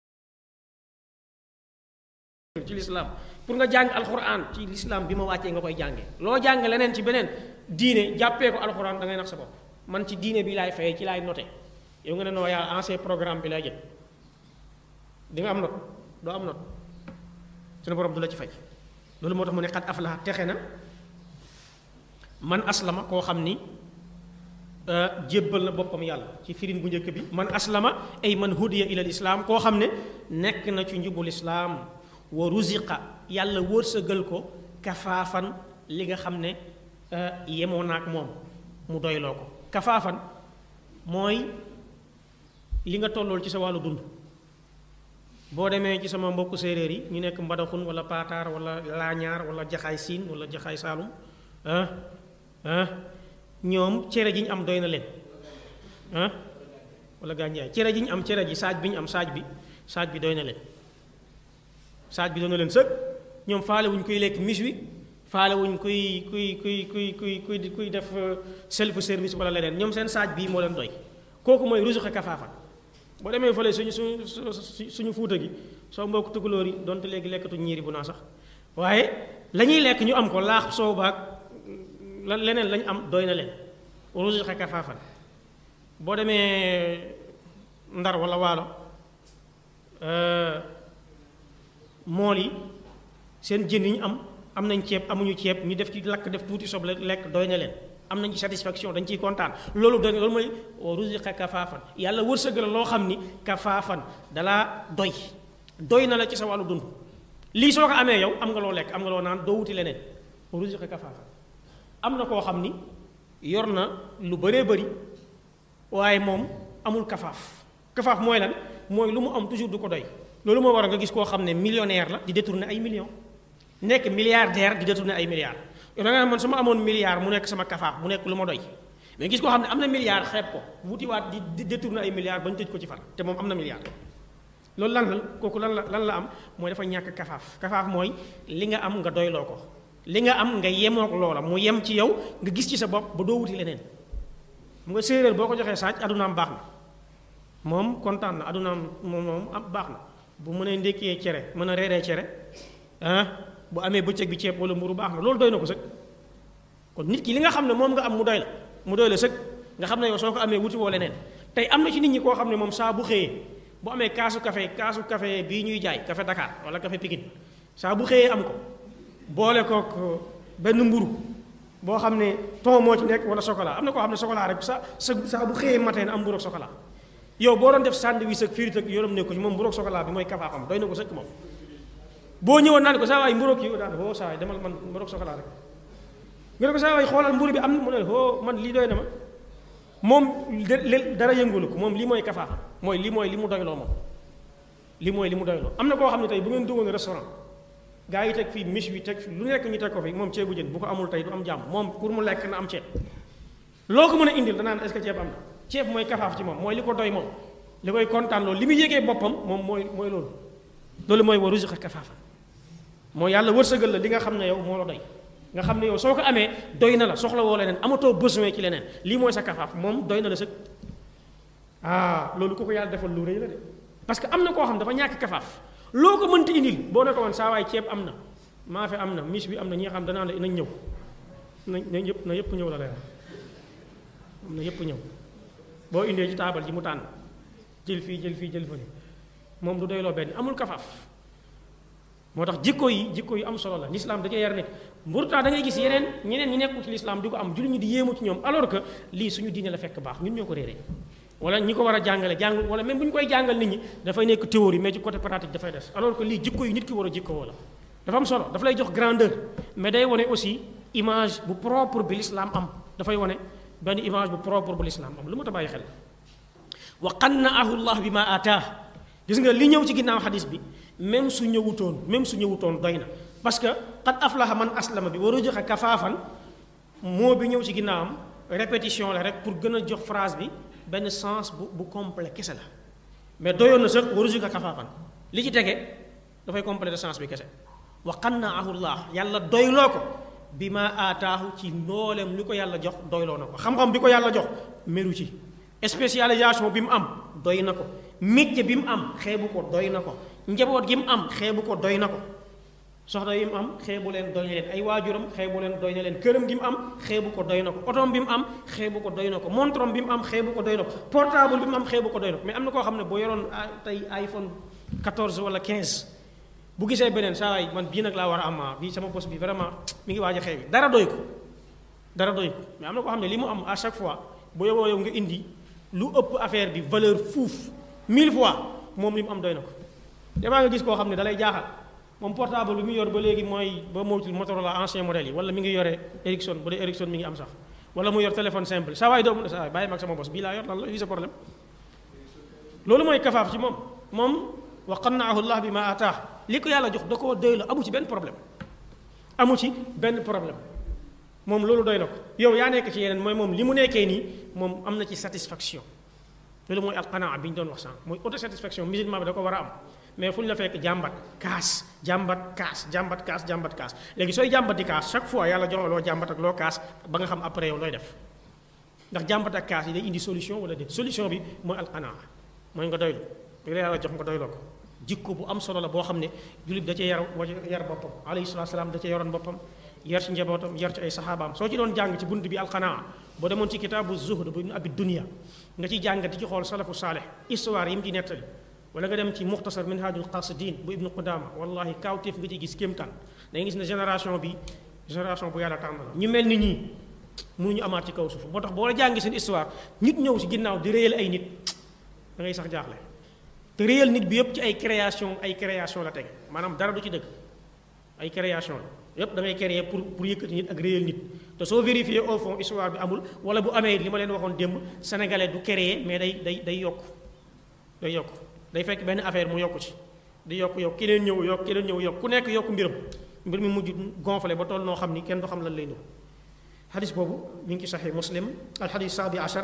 ci lislaam pour nga jàng alquran ci lislaam bi ma wàccee nga koy jànge loo jàng leneen ci beneen diine jàppee ko alquran da ngay nax sa bopp man ci diine bi laay fayee ci laay noté yow nga ne noo yaa ancien programme bi lay jël di nga am note doo am note suñu borom du la ci fay loolu moo tax mu ne xat aflaha texe na man aslama koo xam ni jébbal na boppam yàlla ci firin bu njëkk bi man aslama ay man hudiya ila lislaam koo xam ne nekk na ci njubul islaam wa ruziqa yàlla wërsëgal ko kafaafan li nga xam ne yemoo naak moom mu doyloo ko kafaafan mooy li nga tollool ci sa wàllu dund boo demee ci sama mbokku séeréer yi ñu nekk mbadaxun wala paataar wala laañaar wala jaxaay siin wala jaxaay saalum ah ah ñoom cere ji ñu am doy na leen ah wala gànjaay cere ji ñu am cere ji saaj bi ñu am saaj bi saaj bi doy na leen saaj bi doy na leen sëg ñoom faale wuñ koy lekk mis wi faale wuñ kuy kuy kuy kuy kuy kuy kuy def self service wala leneen ñoom seen saaj bii moo leen doy kooku mooy rusuxe kafaafan boo demee fële suñu suñu suñu fuuta gi soo mbokk tukulóor yi donte léegi lekkatu ñiiri bu naa sax waaye la ñuy lekk ñu am ko laax soow baag la leneen lañu am doy na leen rusuxe kafaafan boo demee ndar wala waalo mool yi seen jën yi ñu am am nañ ceeb amuñu ceeb ñu def ci lakk def tuuti soble lekk doy na leen am nañ ci satisfaction dañ ciy kontaan loolu doy loolu mooy ruziqa kafaafan yàlla wërsëgal loo xam ni kafaafan dalaa doy doy na la ci sa wàllu dund lii soo ko amee yow am nga loo lekk am nga loo naan doo wuti leneen ruziqa kafaafan am na koo xam ni yor na lu bëree bëri waaye moom amul kafaaf kafaaf mooy lan mooy lu mu am toujours du ko doy loolu moo waral nga gis koo xam ne millionnaire la di détourner ay millions nekk milliardaire di détourner ay milliards yow da nga man su ma amoon milliard mu nekk sama kafaaf mu nekk lu ma doy mais gis koo xam ne am na milliard xeeb ko wutiwaat di détourner ay milliards bañ tëj ko ci far te moom am na milliard loolu lan la kooku lan la lan la am mooy dafa ñàkk kafaaf kafaaf mooy li nga am nga doyloo ko li nga am nga yemook loola mu yem ci yow nga gis ci sa bopp ba doo wuti leneen mu nga séeréer boo ko joxee saaj adunaam baax na moom kontaan na adunaam moom moom am baax na bu mënee ndékkee cere mën a reeree cere ah bu amee bëccëg bi ceeb wala mburu baax na loolu doy na ko sëg kon nit ki li nga xam ne moom nga am mu doy la mu doy la sëg nga xam ne yow soo ko amee wuti woo leneen tey am na ci nit ñi koo xam ne moom saa bu xëyee bu amee kaasu café kaasu café bii ñuy jaay café Dakar wala café Pikine saa bu xëyee am ko boole kook benn mburu boo xam ne ton moo ci nekk wala chocolat am na koo xam ne chocolat rek sa sa saa bu xëyee matin am mburu ak chocolat yow boo doon def sandwich ak frite ak yorom ne ko ci moom mburu ak chocolat bi mooy kafaafam doy na ko sëkk moom boo ñëwoon naan ko saa waay mburu ak yi daan hoo saa waay demal man mburu ak chocolat rek nga ne ko saa waay xoolal mburu bi am na mu ne hoo man lii doy na ma moom dara yëngulu ko moom lii mooy kafaafam mooy lii mooy li mu doyloo moom lii mooy li mu doyloo am na koo xam ne tey bu ngeen duggoon restaurant gaa yi teg fii miche bi teg fi lu nekk ñu teg ko fi moom ceebu jën bu ko amul tey du am jàmm moom pour mu lekk na am ceeb loo ko mën a indil danaan est-ce que ceeb am na ceeb mooy kafaaf ci moom mooy li ko doy moom li koy kontaan loolu li muy yégee boppam moom mooy mooy loolu loolu mooy wa ruziqa kafaafa mooy yàlla wërsëgal la li nga xam ne yow moo la doy nga xam ne yow soo ko amee doy na la soxla woo leneen amatoo besoin ci leneen lii mooy sa kafaaf moom doy na la sëg ah loolu ku ko yàlla defal lu rëy la de parce que am na koo xam dafa ñàkk kafaaf loo ko mënti indil boo ne ko woon saa waay ceeb am na maafe am na miche bi am na ñi nga xam danaa la nañ ñëw nañ nañ yëpp na yëpp ñëw la lay am na yëpp ñëw boo indee ci taabal ji mu tànn jël fii jël fii jël fële moom du doyloo benn amul kafaaf moo tax jikko yi jikko yi am solo la l'islam da cee yar nit pourtant da ngay gis yeneen ñeneen ñi nekkul ci l'islam di ko am jullit ñi di yéemu ci ñoom alors que lii suñu diine la fekk baax ñun ñoo ko réeree wala ñi ko war a jàngale jàng wala même bu ñu koy jàngal nit ñi dafay nekk théorie mais ci côté pratique dafay des alors que lii jikko yi nit ki war a jikko woo la dafa am solo dafa lay jox grandeur mais day wane aussi image bu propre bi l'islam am dafay wane benn image bu propre bu l'islam am lu ma ta bàyyi xel wa qannaahu llah bi ma ataa gis nga li ñëw ci ginnaaw xadis bi même su ñëwutoon même su ñëwutoon doy na parce que qad aflaha man aslama bi wa ruziqa kafaafan moo bi ñëw ci ginnaawam répétition la rek pour gën a jox phrase bi benn sens bu bu complet kese la mais doyoon na sax wa ruziqa kafaafan li ci tege dafay compléter sens bi kese wa qannaahu llah yàlla doyloo ko bi ma aataahu ci ndooleem li ko yàlla jox doyloo na ko xam-xam bi ko yàlla jox meru ci spécialisation bi mu am doy na ko métier bi mu am xeebu ko doy na ko njaboot gi mu am xeebu ko doy na ko soxna yi mu am xeebu leen doy na leen ay waajuram xeebu leen doy na leen këram gi mu am xeebu ko doy na ko otoom bi mu am xeebu ko doy na ko montrom bi mu am xeebu ko doy na ko portable bi mu am xeebu ko doy na ko mais am na koo xam ne boo yoroon tey iPhone quatorze wala quinze bu gisee beneen saa waay man bii nag laa war a am bii sama bos bi vraiment mi ngi waaj a xeewi dara doy ko dara doy ko mais am na koo xam ne li mu am à chaque fois bu yowoo yow nga indi lu ëpp affaire bi valeur fuuf mille fois moom li mu am doy na ko damaa nga gis koo xam ne dalay jaaxal moom portable bi mu yor ba léegi mooy ba moytul Motorola ancien modèle yi wala mi ngi yore Ericsson bu dee Ericsson mi ngi am sax wala mu yor téléphone simple saa waay doomu saa waay bàyyi mag sama bos bii laa yor lan la lii sa problème loolu mooy kafaaf ci moom moom wa qannaahu llah bi ma ataa li ko yàlla jox da koo doy la amu ci benn problème amu ci benn problème moom loolu doy na ko yow yaa nekk ci yeneen mooy moom li mu nekkee nii moom am na ci satisfaction loolu mooy alqanaa bi ñu doon wax sànq mooy autosatisfaction musulman bi da ko war a am mais fu ñu la fekk jàmbat kaas jàmbat kaas jàmbat kaas jàmbat kaas léegi sooy jàmbat di kaas chaque fois yàlla jox la loo jàmbat ak loo kaas ba nga xam après yow looy def ndax jàmbat ak kaas yi day indi solution wala déet solution bi mooy alqanaa mooy nga doylu li la yàlla jox nga doyloo ko jikko bu am solo la boo xam ne jullit da cee yar yar boppam alayhi salaatu salaam da cee yoroon boppam yar ci njabootam yar ci ay saxaabaam soo ci doon jàng ci bunt bi alqanaa boo demoon ci kitaabu zuhd bu abi dunya nga ciy jàngati ci xool salafu saalih histoire yi mu ci nettali wala nga dem ci muxtasar minhajul qasidin bu ibnu qudama wallahi kaawteef nga ci gis kéemtaan da nga gis ne génération bi génération bu yàlla tànn la ñu mel ni ñii mënuñu amaat ci kaw suuf moo tax boo la jàngi seen histoire nit ñëw si ginnaaw di réyal ay nit da ngay sax jaaxle te réyal nit bi yëpp ci ay création ay création la tege maanaam dara du ci dëgg ay création la yëpp da ngay créer pour pour yëkkati nit ak réyal nit te soo vérifier au fond histoire bi amul wala bu amee li ma leen waxoon démb sénégalais du créer mais day day day yokk day yokk day fekk benn affaire mu yokku ci di yokk yokk keneen ñëw yokk keneen ñëw yokk ku nekk yokk mbiram mbir mi mujj gonflé ba toll noo xam ni kenn du xam lan lay ñëw xadis boobu mi ngi ci saxi muslim alxadis saadi achar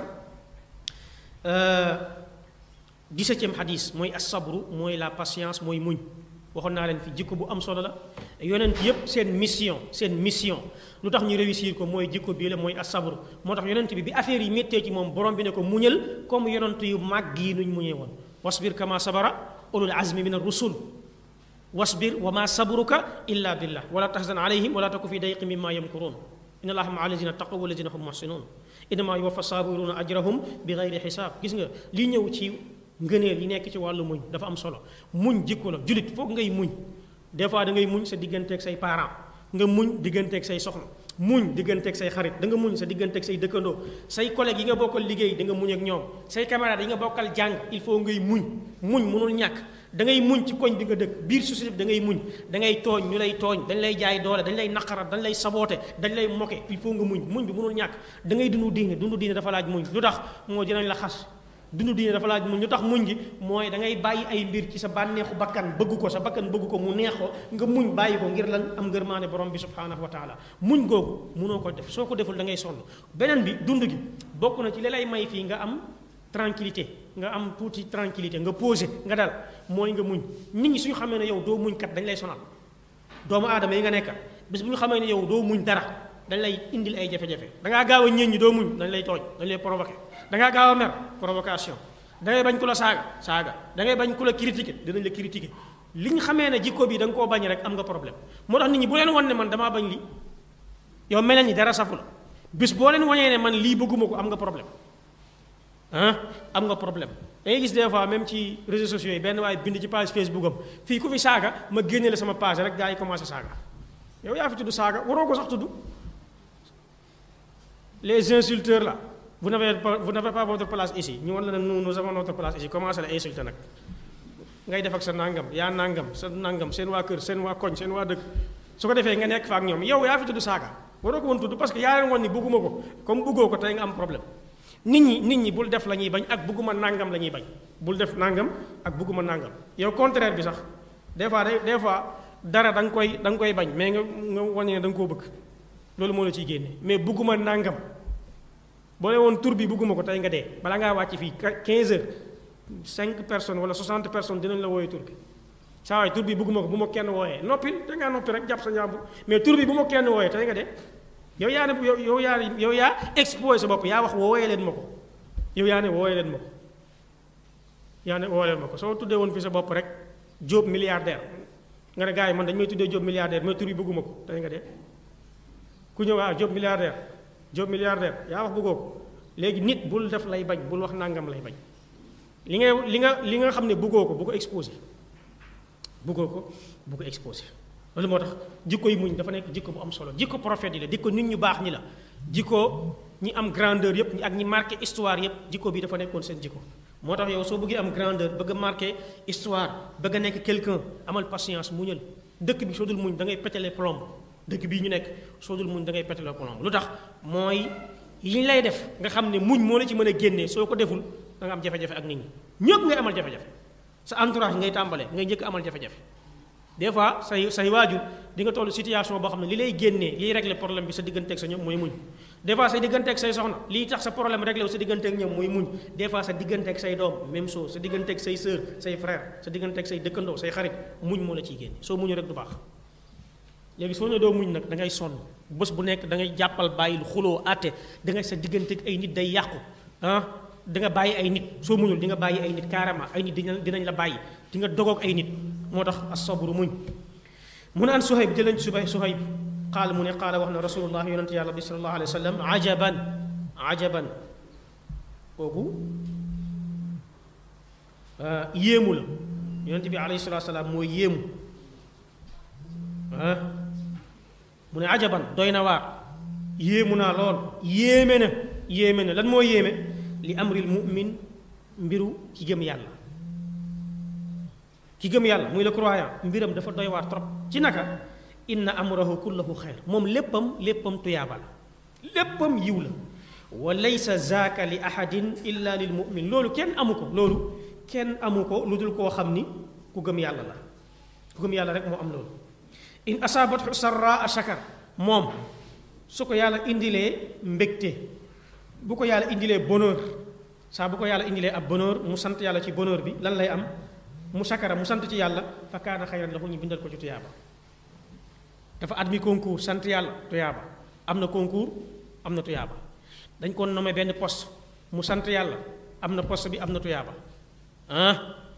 dix-septième xadis mooy as-sabru mooy la patience mooy muñ waxoon naa leen fi jikko bu am solo la yonent yépp seen mission seen mission lu tax ñu réussir ko mooy jikko bii la mooy as-sabru moo tax yonent bi bi affaire yi méttee ci moom borom bi ne ko muñal comme yonent yu màgg yi nuñ muñee woon wasbir kama sabara ulul azmi min ar-rusul wasbir wa ma sabruka illa billah wala tahzan alayhim wala taku fi dayqin mimma yamkurun inna allaha ma'a alladhina taqaw wa alladhina hum muhsinun innama yuwaffa sabiruna ajrahum bi ghayri hisab gis nga li ñëw ci ngëneel yi nekk ci wàllu muñ dafa am solo muñ jikko la julit foog ngay muñ des fois da ngay muñ sa digganteeg say parents nga muñ digganteeg say soxna muñ digganteeg say xarit da nga muñ sa digganteeg say dëkkandoo say collègues yi nga bokkal liggéey da nga muñ ak ñoom say camarades yi nga bokkal jàng il faut ngay muñ muñ mënul ñàkk da ngay muñ ci koñ bi nga dëkk biir société bi da ngay muñ da ngay tooñ ñu lay tooñ dañ lay jaay doole dañ lay naqarat dañ lay saboote dañ lay moke il faut nga muñ muñ bi mënul ñàkk da ngay dundu diine dundu diine dafa laaj muñ lu tax moo dinañ la xas dundu diine dafa laaj muñ lu tax muñ gi mooy da ngay bàyyi ay mbir ci sa bànneexu bakkan bëgg ko sa bakkan bëgg ko mu neex ko nga muñ bàyyi ko ngir lan am ngërmaane borom bi subhanahu wa taala muñ googu mënoo ko def soo ko deful da ngay sonn beneen bi dund gi bokk na ci li lay may fii nga am tranquillité nga am tuuti tranquillité nga posé nga dal mooy nga muñ nit ñi suñu xamee ne yow doo muñ kat dañ lay sonal doomu aadama yi nga nekk bis bu ñu xamee ne yow doo muñ dara dañ lay indil ay jafe-jafe da ngaa gaaw a ñeen ñi doo muñ dañ lay tooñ dañ lay provoqué da ngaa gaaw a mer provocation da ngay bañ ku la saaga saaga da ngay bañ ku la critiqué dinañ la critiqué li ñu xamee ne jikko bi da nga koo bañ rek am nga problème moo tax nit ñi bu leen wan ne man damaa bañ lii yow mel ni dara safu la bis boo leen wañee ne man lii bëgguma ko am nga problème ah am nga problème da ngay gis des fois même ci réseaux sociaux yi benn waaye bind ci page Facebook am fii ku fi saaga ma génne la sama page rek gaa yi commencé saaga yow yaa fi tudd saaga waroo ko sax tudd les insulteurs là vous n'avez pas vous n'avez pas votre place ici ñu wan la ne nous nous avons notre place ici commencé la insulter nag ngay def ak sa nangam yaa nangam sa nangam seen waa kër seen waa koñ seen waa dëkk su ko defee nga nekk fa ak ñoom yow yaa fi tudd saaga waroo ko woon tudd parce que yaa leen woon ni bëgguma ko comme bëggoo ko tey nga am problème nit ñi nit ñi bul def la ñuy bañ ak bëgguma nangam la ñuy bañ bul def nangam ak bëgguma nangam yow contraire bi sax des fois des fois dara da nga koy da nga koy bañ mais nga nga wane ne da nga koo bëgg loolu moo la ciy génne mais bëgguma nangam boo ne woon tur bi bëgguma ko tey nga dee balaa ngaa wàcc fii quinze heures cinq personnes wala soixante personnes dinañ la wooyee tur bi saa waay tur bi bëgguma ko bu ma kenn wooyee noppil da ngaa noppi rek jàpp sa njàmbur mais tur bi bu ma kenn wooyee tey nga dee yow yaa ne yow yow yaa yow yaa exposé sa bopp yaa wax wooyee leen ma ko yow yaa ne wooyee leen ma ko yaa ne wooyee leen ma ko soo tuddee woon fi sa bopp rek Jóob milliardaire nga ne gars yi man dañu may tuddee Jóob milliardaire mais tur bi bëgguma ko tey nga dee ku ñëw ah Jóob milliardaire Jóob milliardaire yaa wax bëggoo ko léegi nit bul def lay bañ bul wax nangam lay bañ li ngay li nga li nga xam ne bëggoo ko bu ko exposé bëggoo ko bu ko exposé loolu moo tax jikko yi muñ dafa nekk jikko bu am solo jikko prophète yi la jikko nit ñu baax ñi la jikko ñi am grandeur yëpp ak ñi marqué histoire yëpp jikko bi dafa nekkoon seen jikko moo tax yow soo bëggee am grandeur bëgg a marqué histoire bëgg a nekk quelqu'un amal patience muñal dëkk bi soo dul muñ da ngay pétale plomb dëkk bii ñu nekk soo dul muñ da ngay pétale plomb lu tax mooy li ñu lay def nga xam ne muñ moo la ci mën a génnee soo ko deful da nga am jafe-jafe ak nit ñi ñëpp ngay amal jafe-jafe sa entourage ngay tàmbalee ngay njëkk amal jafe-jafe des fois say say waajur di nga toll situation boo xam ne li lay génnee liy régler problème bi sa digganteeg sa ñoom mooy muñ des fois sa digganteeg say soxna liy tax sa problème réglé wu sa digganteeg ñoom mooy muñ des fois sa digganteeg say doom même chose sa digganteeg say sœur say frère sa digganteeg say dëkkandoo say xarit muñ moo la ciy génne soo muñu rek du baax léegi soo ne doo muñ nag da ngay sonn bés bu nekk da ngay jàppal bàyyil xuloo àtte da ngay sa digganteeg ay nit day yàqu ah da nga bàyyi ay nit soo muñul di nga bàyyi ay nit carrément ay nit dinañ dinañ la bàyyi di nga dogoog ay nit moo tax as-sabru muñ mu ne an Suhayb jëlañ Suhayb Suhayb qaala mu ne qaala wax na rasulullah yonent yàlla bi sallallahu alayhi wa sallam ajaban ajaban kooku yéemu la yonent bi alayhi salaatu salaam mooy yéemu ah mu ne ajaban doy na waar yéemu naa lool yéeme na yéeme na lan moo yéeme li amril mu'min mbiru ki gëm yàlla ki gëm yàlla muy le croyant mbiram dafa doy waar trop ci naka inna amrahu kullahu xayr moom léppam léppam tuyaaba la léppam yiw la wa laysa zaaka li ahadin illa lil mu'min loolu kenn amu ko loolu kenn amu ko lu dul koo xam ni ku gëm yàlla la ku gëm yàlla rek moo am loolu in asaabathu sarraa shakar moom su ko yàlla indilee mbégte bu ko yàlla indilee bonheur saa bu ko yàlla indilee ab bonheur mu sant yàlla ci bonheur bi lan lay am mu sakara mu sant ci yàlla fa kaana xayran lahu ñu bindal ko ci tuyaaba dafa admis concours sant yàlla tuyaaba am na concours am na tuyaaba dañ ko nommé benn poste mu sant yàlla am na poste bi am na tuyaaba ah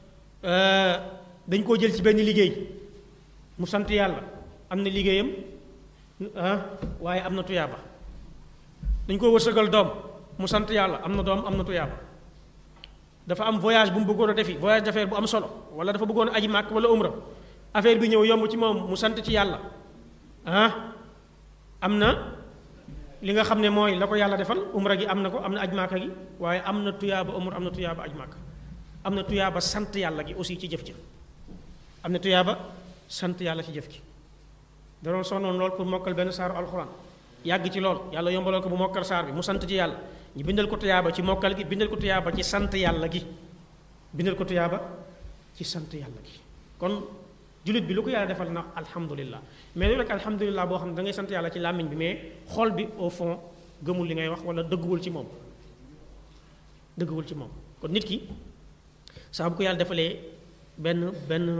dañ koo jël ci benn liggéey mu sant yàlla am na liggéeyam ah waaye am na tuyaaba dañ koo wërsëgal doom mu sant yàlla am na doom am na tuyaaba dafa am voyage bu mu bëggoon a defi voyage d'affaires bu am solo wala dafa bëggoon a aji màkk wala umra affaire bi ñëw yomb ci moom mu sant ci yàlla ah am na li nga xam ne mooy la ko yàlla defal umra gi am na ko am na aj màkka gi waaye am na tuyaaba umra am na tuyaaba aj màkk am na tuyaaba sant yàlla gi aussi ci jëf ci am na tuyaaba sant yàlla ci jëf gi da doon sonnoon lool pour mokkal benn saaru alxuraan yàgg ci lool yàlla yombaloon ko bu mokkal saar bi mu sant ci yàlla ñu bindal ko tuyaaba ci mokkal gi bindal ko tuyaaba ci sant yàlla gi bindal ko tuyaaba ci sant yàlla gi kon jullit bi lu ko yàlla defal na alhamdulillah mais loolu rek alhamdulillah boo xam ne da ngay sant yàlla ci làmmiñ bi mais xol bi au fond gëmul li ngay wax wala dëgguwul ci moom dëgguwul ci moom kon nit ki saa bu ko yàlla defalee benn benn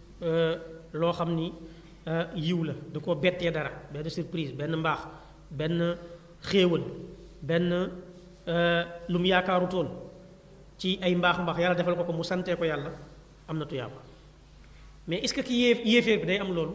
loo xam ni yiw la da koo bettee dara benn surprise benn mbaax benn xéewal benn lu mu yaakaarutoon ci ay mbaax mbaax yàlla defal ko ko mu santee ko yàlla am na tuyaaba mais est-ce que ki yée yéeféer bi day am loolu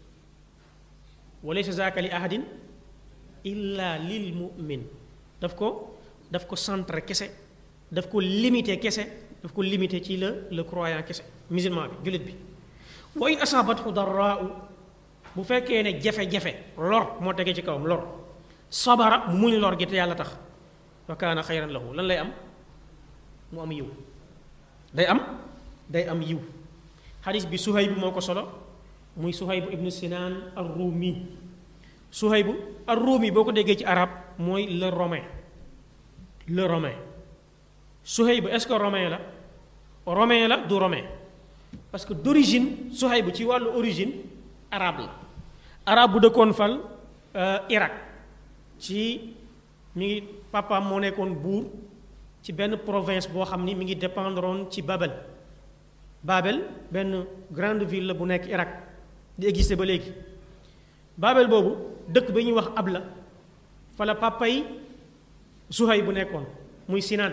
walaysa zaaka li ahadin illa lil mu'min daf ko daf ko centre kese daf ko limité kese daf ko limité ci la le croyant kese musulman bi jullit bi wa in asaabathu darraa'u bu fekkee ne jafe-jafe lor moo tegee ci kawam lor sabara mu muñ lor gi te yàlla tax wa kaana xayran lahu lan lay am mu am yiw day am day am yiw xadis bi Suhayb moo ko solo muy Suhayb ibnu Sinaan ar-Rumi Suhayb ar-Rumi boo ko déggee ci arab mooy le romain le romain Suhayb est-ce que romain la romain la du romain parce que d'origine Suhayb ci wàllu origine arabe la arabe bu dëkkoon fal Irak ci mi ngi papaam moo nekkoon buur ci benn province boo xam ni mi ngi dépendroon ci Babel Babel benn grande ville la bu nekk Irak di exister ba léegi Babel boobu dëkk ba ñuy wax Abla fa la papay Suhayb bu nekkoon muy Sinaan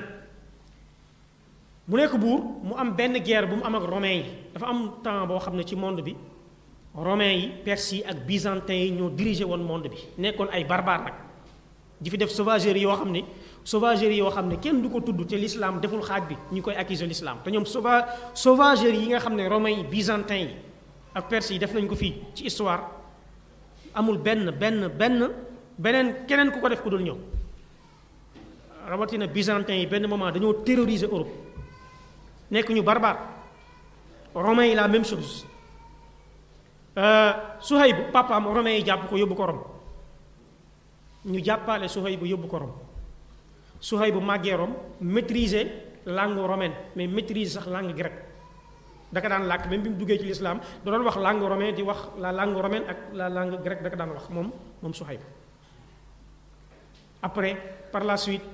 mu nekk buur mu am benn guerre bu mu am ak romain yi dafa am temps boo xam ne ci monde bi romain yi perse yi ak byzantin yi ñoo dirigé woon monde bi nekkoon ay barbare nag di fi def sauvagerie yoo xam ne sauvagerie yoo xam ne kenn du ko tudd te l'islam deful xaaj bi ñu koy accuser l'islam te ñoom sauva sauvagerie yi nga xam ne romain yi byzantin yi ak perse yi def nañ ko fii ci histoire amul benn benn benn beneen keneen ku ko def ku dul ñëw rawatina byzantin yi benn moment dañoo terroriser Europe nekk ñu barbare romain yi la même chose Suhayb papaam romain yi jàpp ko yóbbu ko Rome ñu jàppale Suhayb yóbbu ko Rome Suhayb màggee Rome maîtriser langue romaine mais maîtriser sax langue grecque daka daan làkk même bi mu duggee ci l'islam da doon wax langue romaine di wax la langue romaine ak la langue grecque daka daan wax moom moom Suhayb après par la suite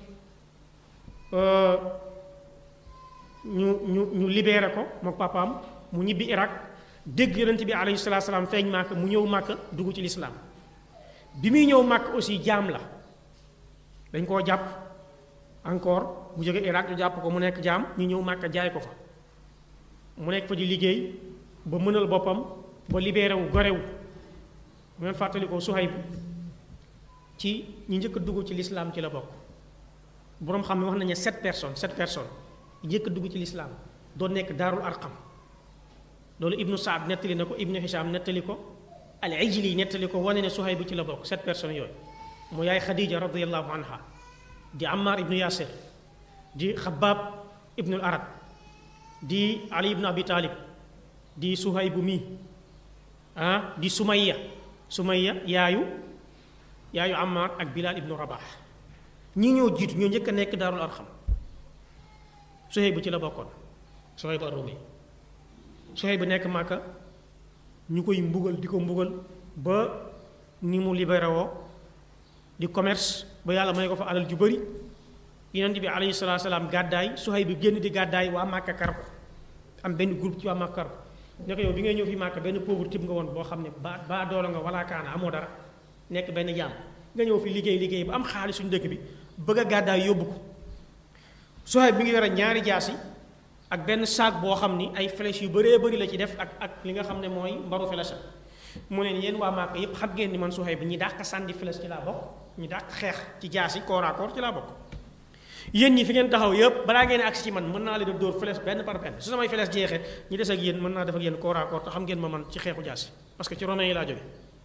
ñu ñu ñu libéré ko moom papaam mu ñibbi Irak dégg yonent bi alayhi salaatu salaam feeñ Màkka mu ñëw Màkka dugg ci l'islam bi muy ñëw Màkka aussi jaam la dañ koo jàpp encore mu jóge Irak ñu jàpp ko mu nekk jaam ñu ñëw Màkka jaay ko fa mu nekk fa di liggéey ba mënal boppam ba libéré wu gore wu mu leen fàttali ko Suhayb ci ñi njëkk a dugg ci l'islam ci la bokk boroom xam ne wax nañu sept personnes sept personnes njëkk a dugg ci l'islam doon nekk daarul arqam loolu ibnu Saad nettali na ko ibnu Hisham nettali ko al Ijli nettali ko wane ne Suhayb ci la bokk sept personnes yooyu mu yaay Khadija radiyallahu anha di Ammar ibnu Yasir di Xabaab ibnu Arad di Ali ibnu Abi Talib di Suhayb mi ah di Sumayya Sumayya yaayu yaayu Ammar ak Bilal ibnu Rabah ñi ñoo jiitu ñoo njëkk a nekk daarul arqam Suhayb ci la bokkoon Suhayb ar-Rumi Suhayb nekk Màkka ñu koy mbugal di ko mbugal ba ni mu libéré woo di commerce ba yàlla may ko fa alal ju bëri yonent bi alayhi salaatu salaam gàddaay Suhayb génn di gàddaay waa Màkka kar ko am benn groupe ci waa Màkka kar ko ne ko yow bi ngay ñëw fi Màkka benn pauvre type nga woon boo xam ne ba ba doolo nga wala kaana amoo dara nekk benn jaam nga ñëw fi liggéey liggéey ba am xaalis suñu dëkk bi bëgg a gàddaay yóbbu ko Suhayb bi ngi yore ñaari jaasi ak benn saak boo xam ni ay flèches yu bëree bëri la ci def ak ak li nga xam ne mooy mbaru flèche mu ne yéen waa Màkka yépp xam ngeen ni man Suhayb bi ñi dàq sànni flèche ci laa bokk ñi dàq xeex ci jaasi corps à corps ci laa bokk yéen ñi fi ngeen taxaw yépp balaa ngeen agsi ci man mën naa leen a dóor flèche benn par benn su samay flèche jeexee ñi des ak yéen mën naa def ak yéen corps à corps te xam ngeen ma man ci xeexu jaasi parce que ci romain yi laa jóge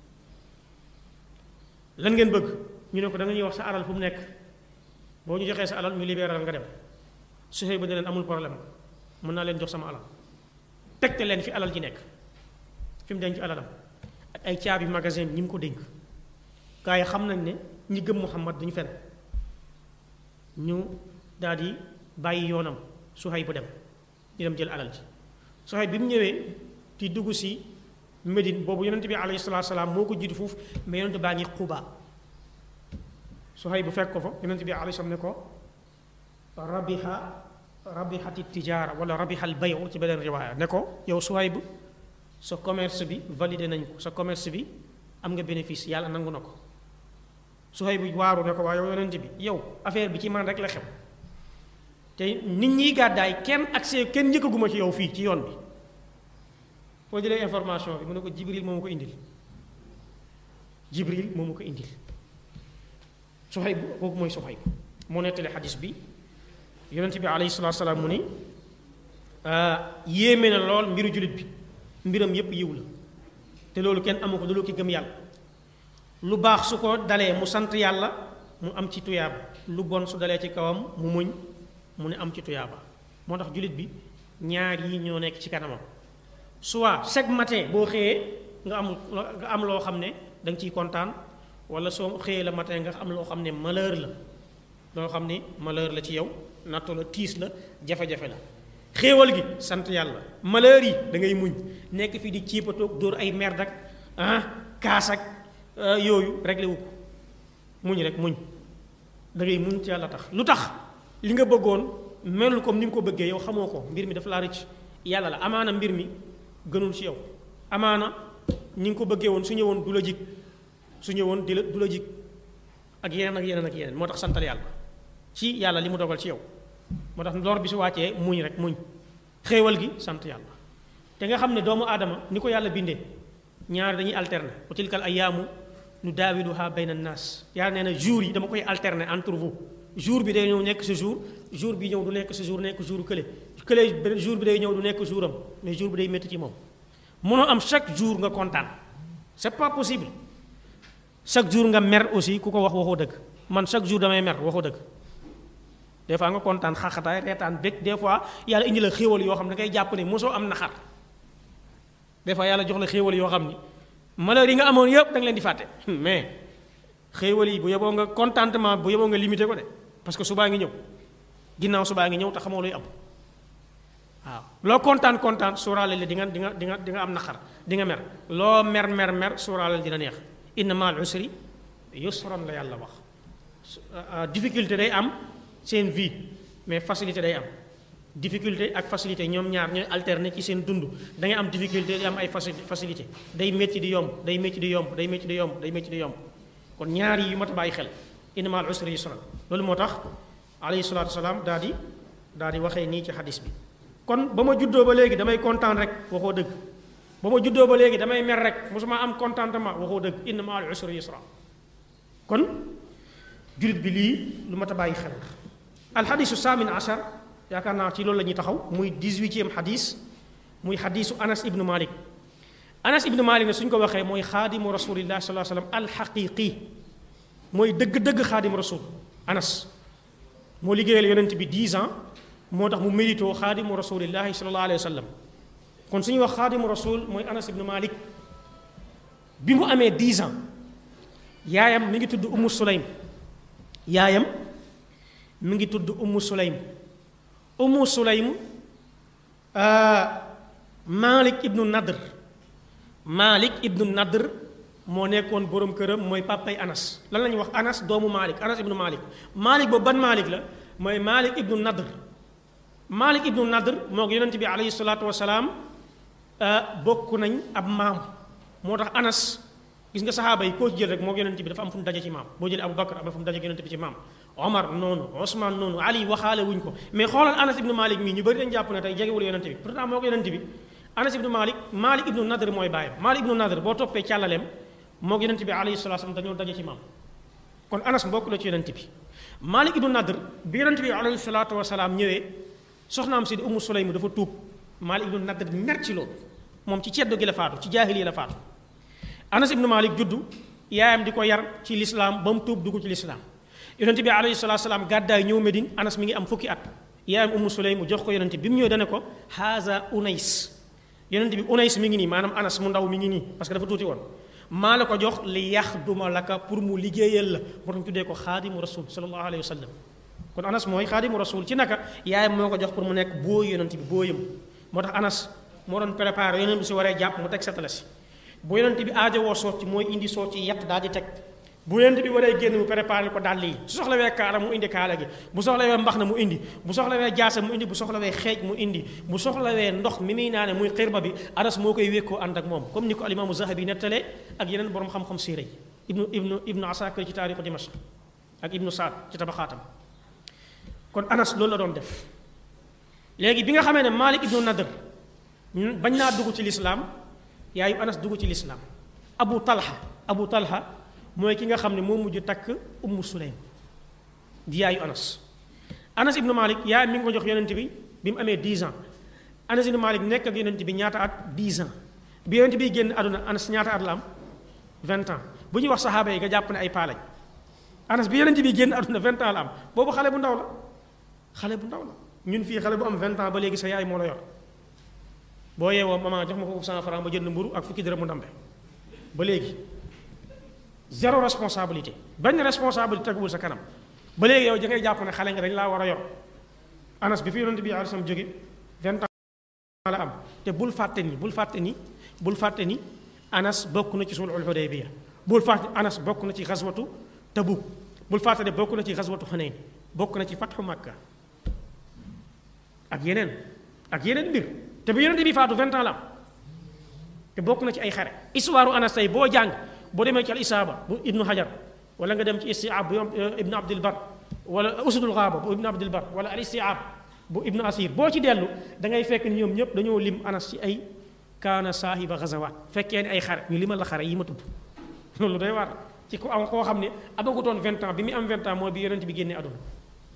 lan ngeen bëgg ñu ne ko da nga ñuy wax sa alal fu mu nekk boo ñu joxee sa alal ñu libéral nga dem Suhayb ba ne leen amul problème mën naa leen jox sama alal tegte leen fi alal ji nekk fi mu denc alalam ak ay caabi magasin ñi mu ko dénk gaa yi xam nañ ne ñi gëm Muhammad duñu fen ñu daal di bàyyi yoonam Suhayb bu dem ñu dem jël alal ji Suhayb bi mu ñëwee di dugg si Médine boobu yonent bi alayhi salaatu salaam moo ko jiitu foofu mais yonent baa ngi Quba Suhayb bu fekk ko fa yonent bi alayhi salaam ne ko rabiha rabihati tijaara wala rabihal bayu ci beneen riwaaya ne ko yow Suhayb sa commerce bi validé nañ ko sa commerce bi am nga bénéfice yàlla nangu na ko Suhayb bu waaru ne ko waa yow yonent bi yow affaire bi ci man rek la xew te nit ñiy gàddaay kenn accès kenn njëkkaguma ci yow fii ci yoon bi foo jëlee information bi mu ne ko Jibril moo ma ko indil Jibril moo ma ko indil Suhayb kooku mooy Suhayb moo nettali xadis bi yonent bi alayhi salaatu salaam mu ni yéeme na lool mbiru jullit bi mbiram yépp yiw la te loolu kenn amu ko loolu ki gëm yàlla lu baax su ko dalee mu sant yàlla mu am ci tuyaaba lu bon su dalee ci kawam mu muñ mu ne am ci tuyaaba moo tax jullit bi ñaar yi ñoo nekk ci kanamam soit chaque matin boo xëyee nga am nga am loo xam ne da nga ciy kontaan wala soo xëyee la matin nga am loo xam ne malheur la loo xam ne malheur la ci yow nattu la tiis la jafe-jafe la xéewal gi sant yàlla malheur yi da ngay muñ nekk fii di ciipatoog dóor ay merde ak ah kaas ak yooyu réglé wu ko muñ rek muñ da ngay muñ ci yàlla tax lu tax li nga bëggoon melul comme ni nga ko bëggee yow xamoo ko mbir mi dafa laa rëcc yàlla la amaana mbir mi gënul ci yow amaana ni nga ko bëggee woon su ñëwoon du la jig su ñëwoon di la du la jig ak yeneen ak yeneen ak yeneen moo tax santal yàlla ci yàlla li mu dogal ci yow moo tax lor bi su wàccee muñ rek muñ xéewal gi sant yàlla te nga xam ne doomu aadama ni ko yàlla bindee ñaar dañuy alterner wa tilkal ayyaamu nu daawiluha bayna an-naas yàlla nee na jour yi dama koy alterner entre vous jour bi day ñëw nekk sa jour jour bi ñëw du nekk sa jour nekk jour kële kële jour bi day ñëw du nekk jouram mais jour bi day métti ci moom mënoo am chaque jour nga kontaan c'est pas possible chaque jour nga mer aussi ku ko wax waxoo dëgg man chaque jour damay mer waxoo dëgg des fois nga kontaan xaxataay reetaan bég des fois yàlla indi la xéewal yoo xam ne da ngay jàpp ne mosoo am naxar des fois yàlla jox la xéewal yoo xam ni malheur yi nga amoon yëpp da nga leen di fàtte mais xéewal yi bu yeboo nga contentement bu yeboo nga limité ko de parce que subaa ngi ñëw ginnaaw subaa ngi ñëw te xamoo luy am waaw loo kontaan kontaan suuraale la di nga di nga di nga di nga am naxar di nga mer loo mer mer mer suuraale dina neex inna ma'al usri yusran la yàlla wax difficulté day am seen vie mais facilité day am difficulté ak facilité ñoom ñaar ñooy alterner ci seen dund da ngay am difficulté di am ay facilité day métti di yomb day métti di yomb day métti di yomb day métti di yomb kon ñaar yi yu mat a bàyyi xel inna ma'al usri yusran loolu moo tax alayhi salaatu wasalaam daal di daal di waxee nii ci xadis bi kon ba ma juddoo ba léegi damay kontaan rek waxoo dëgg ba ma juddoo ba léegi damay mer rek mosuma am contentement waxoo dëgg inna ma'al usri yusra kon jullit bi lii lu mat a bàyyi xel alxadisu saamin achar yaakaar naa ci loolu la ñuy taxaw muy dix-huitième xadis muy xadisu Anas ibnu Malik. Anas ibnu Malik ne suñ ko waxee mooy xaadimu rasulillah sallallahu alayhi wa sallam alxaqiqi mooy dëgg-dëgg xaadimu rasul. Anas moo liggéeyal yonent bi dix ans moo tax mu mérito xaadimu rasulillahi sallallahu alayhi wa sallam. kon suñuy wax xaadimu rasul mooy Anas ibnu Malik bi mu amee dix ans yaayam mi ngi tudd Ummu Sulaym yaayam mi ngi tudd Ummu Sulaym Ummu Sulaym Malik ibnu Nadr Malik ibnu Nadr moo nekkoon borom këram mooy papay Anas lan la ñuy wax Anas doomu Malik Anas ibnu Malik Malik boobu ban Malik la mooy Malik ibnu Nadr Malik ibnu Nadr moo ko yonent bi alayhi salaatu wasalaam bokk nañ ab maam moo tax Anas gis nga saxaaba yi koo ci jël rek moo yonent bi dafa am fu mu daje ci maam boo jëlee Abu Bakar am na fu mu daje yonent bi ci maam Omar noonu Ousmane noonu Ali waxaale wuñ ko mais xoolal Anas ibnu Malik mii ñu bëri dañ jàpp ne tey jegewul yonent bi pourtant moo ko yonent bi Anas ibnu Malik Malik ibnu Nadr mooy bàyyam Malik ibnu Nadr boo toppee càllaleem moo yonent bi alayhi salaatu wasallam dañoo daje ci maam kon Anas mbokk la ci yonent bi Malik ibnu Nadr bi yonent bi alayhi salaatu wasalaam ñëwee soxnaam si di Ummu Sulaym dafa tuub Malik ibnu Nadr mer ci loolu moom ci ceddo gi la faatu ci jaahiliya la faatu Anas ibnu Malik juddu yaayam di ko yar ci lislaam ba mu tuub dugg ci lislaam yonent bi alayhi salaatu salaam gàddaay ñëw Medine Anas mi ngi am fukki at yaayam Ummu Sulaym mu jox ko yonent bi mu ñëw dane ko haza Unays yonent bi Unays mi ngi nii maanaam Anas mu ndaw mi ngi nii parce que dafa tuuti woon maa la ko jox li yaxduma laka pour mu liggéeyal la moo tax ñu tuddee ko xaadimu rasul sallallahu alayhi wa sallam kon Anas mooy xaadimu rasul ci naka yaayam moo ko jox pour mu nekk booy yonent bi booyam moo tax Anas moo doon préparé yonent bi si waree jàpp mu teg satala si bu yonent bi aajowoo sotti mooy indi sotti yett daal di teg bu yonent bi waree génn mu préparé ko dàll yi su soxlawee kaala mu indi kaala gi bu soxlawee mbax na mu indi bu soxlawee jaasa mu indi bu soxlawee xeej mu indi bu soxlawee ndox mi muy naane muy xirba bi Anas moo koy wékkoo ànd ak moom comme ni ko alimaamu Zahabi nettalee ak yeneen borom xam-xam siira yi ibnu ibnu ibnu Asakir ci taarixu Dimashq ak ibnu Saad ci tabaxaatam kon Anas loolu la doon def léegi bi nga xamee ne Malik ibnu Nadr bañ naa dugg ci lislaam yaayu Anas dugg ci lislaam Abu Talha Abu Talha mooy ki nga xam ne moo mujj takk Ummu Sulaym di yaayu Anas Anas ibnu Malik yaay mi ngi ko jox yonent bi bi mu amee dix ans Anas ibnu Malik nekk ak yonent bi ñaata at dix ans bi yonent bi génn àdduna Anas ñaata at la am vingt ans bu ñuy wax saxaaba yi nga jàpp ne ay paalañ Anas bi yonent bi génn àdduna vingt ans la am boobu xale bu ndaw la xale bu ndaw la ñun fii xale bu am vingt ans ba léegi sa yaay moo la yor boo yeewoo maman jox ma ko cent francs ba jënd mburu ak fukki dërëm mu ndambe ba léegi zéro responsabilité benn responsabilité teguwul sa kanam ba léegi yow da ngay jàpp ne xale nga dañ laa war a yor Anas bi fi yonent bi alayhi salaam jóge vingt ans la am te bul fàtte ni bul fàtte ni bul fàtte ni Anas bokk na ci sulhul Hudaybiya bul fàtte Anas bokk na ci xaswatu Tabuk bul fàtte ne bokk na ci xaswatu Hunayn bokk na ci fatxu Makka ak yeneen ak yeneen mbir te bu yonent bi faatu vingt ans la am te bokk na ci ay xare histoire Anas tey boo jàng boo demee ci al isaaba bu ibnu hajar wala nga dem ci istiab bu ibnu abdul bar wala usudul gaaba bu ibnu abdul bar wala al istiab bu ibnu asir boo ci dellu da ngay fekk ni ñoom ñëpp dañoo lim Anas ci ay kaana saahiba gazawaat fekkee ni ay xare ñu limal la xare yi ma tudd loolu day war ci ko am koo xam ne amagutoon vingt ans bi muy am vingt ans mooy bi yonent bi génnee àdduna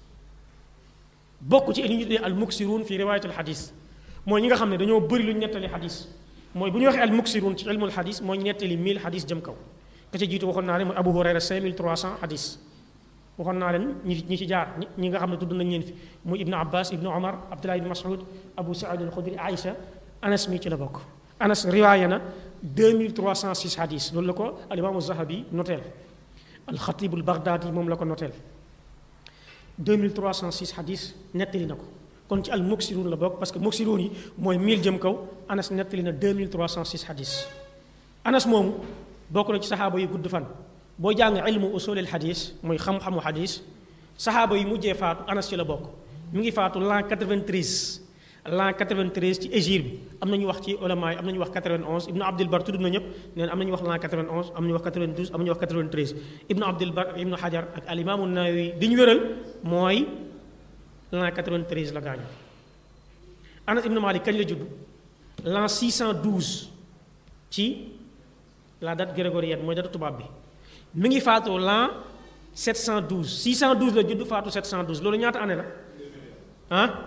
bokk ci li ñu tuddee al muksiruun fi riwaayat al xadis mooy ñi nga xam ne dañoo bëri lu ñu nettali xadis mooy bu ñu waxee al muksiruun ci ilmul xadis mooy ñu nettali mille xadis jëm kaw ka ca jiitu waxoon naa leen mooy Abu Hurayra cinq mille trois cents xadis waxoon naa leen ñi ñi ci jaar ñi nga xam ne tudd nañ leen fi muy Ibnu Abbas Ibnu Omar Abdullah ibn Mas'ud Abu Saïd al Xudri Aïcha Anas mi ci la bokk Anas riwaaya na deux mille trois cent six xadis loolu la ko al imaamu Zahabi noteel al Xatib al Baghdadi moom la ko noteel deux mille trois cent six xadis nettali na ko kon ci al muksiruun la bokk parce que muksiruun yi mooy mille jëm kaw Anas nettali na deux mille trois cent six xadis Anas moomu bokk na ci saxaaba yu gudd fan boo jàng ilmu usulil xadis mooy xam-xamu xadis saxaaba yi mujjee faatu Anas ci la bokk mi ngi faatu l'an quatre-vingt-treize l'an quatre-vingt-treize ci hégire bi am na ñu wax ci ulama yi am na ñu wax quatre-vingt-onze Ibnu Abdul Bar tudd na ñëpp nee na am na ñu wax l'an quatre-vingt-onze am na ñu wax quatre-vingt-douze am na ñu wax quatre-vingt-treize Ibnu Abdul Bar ak Ibnu Hajar ak al imaamu Nawawi di ñu wéral mooy l'an quatre-vingt-treize la gaañu Anas ibnu Malik kañ la judd l'an six cent douze ci la date grégorienne mooy date tubaab bi mi ngi faatu l'an sept cent douze six cent douze la judd faatu sept cent douze loolu ñaata année la ah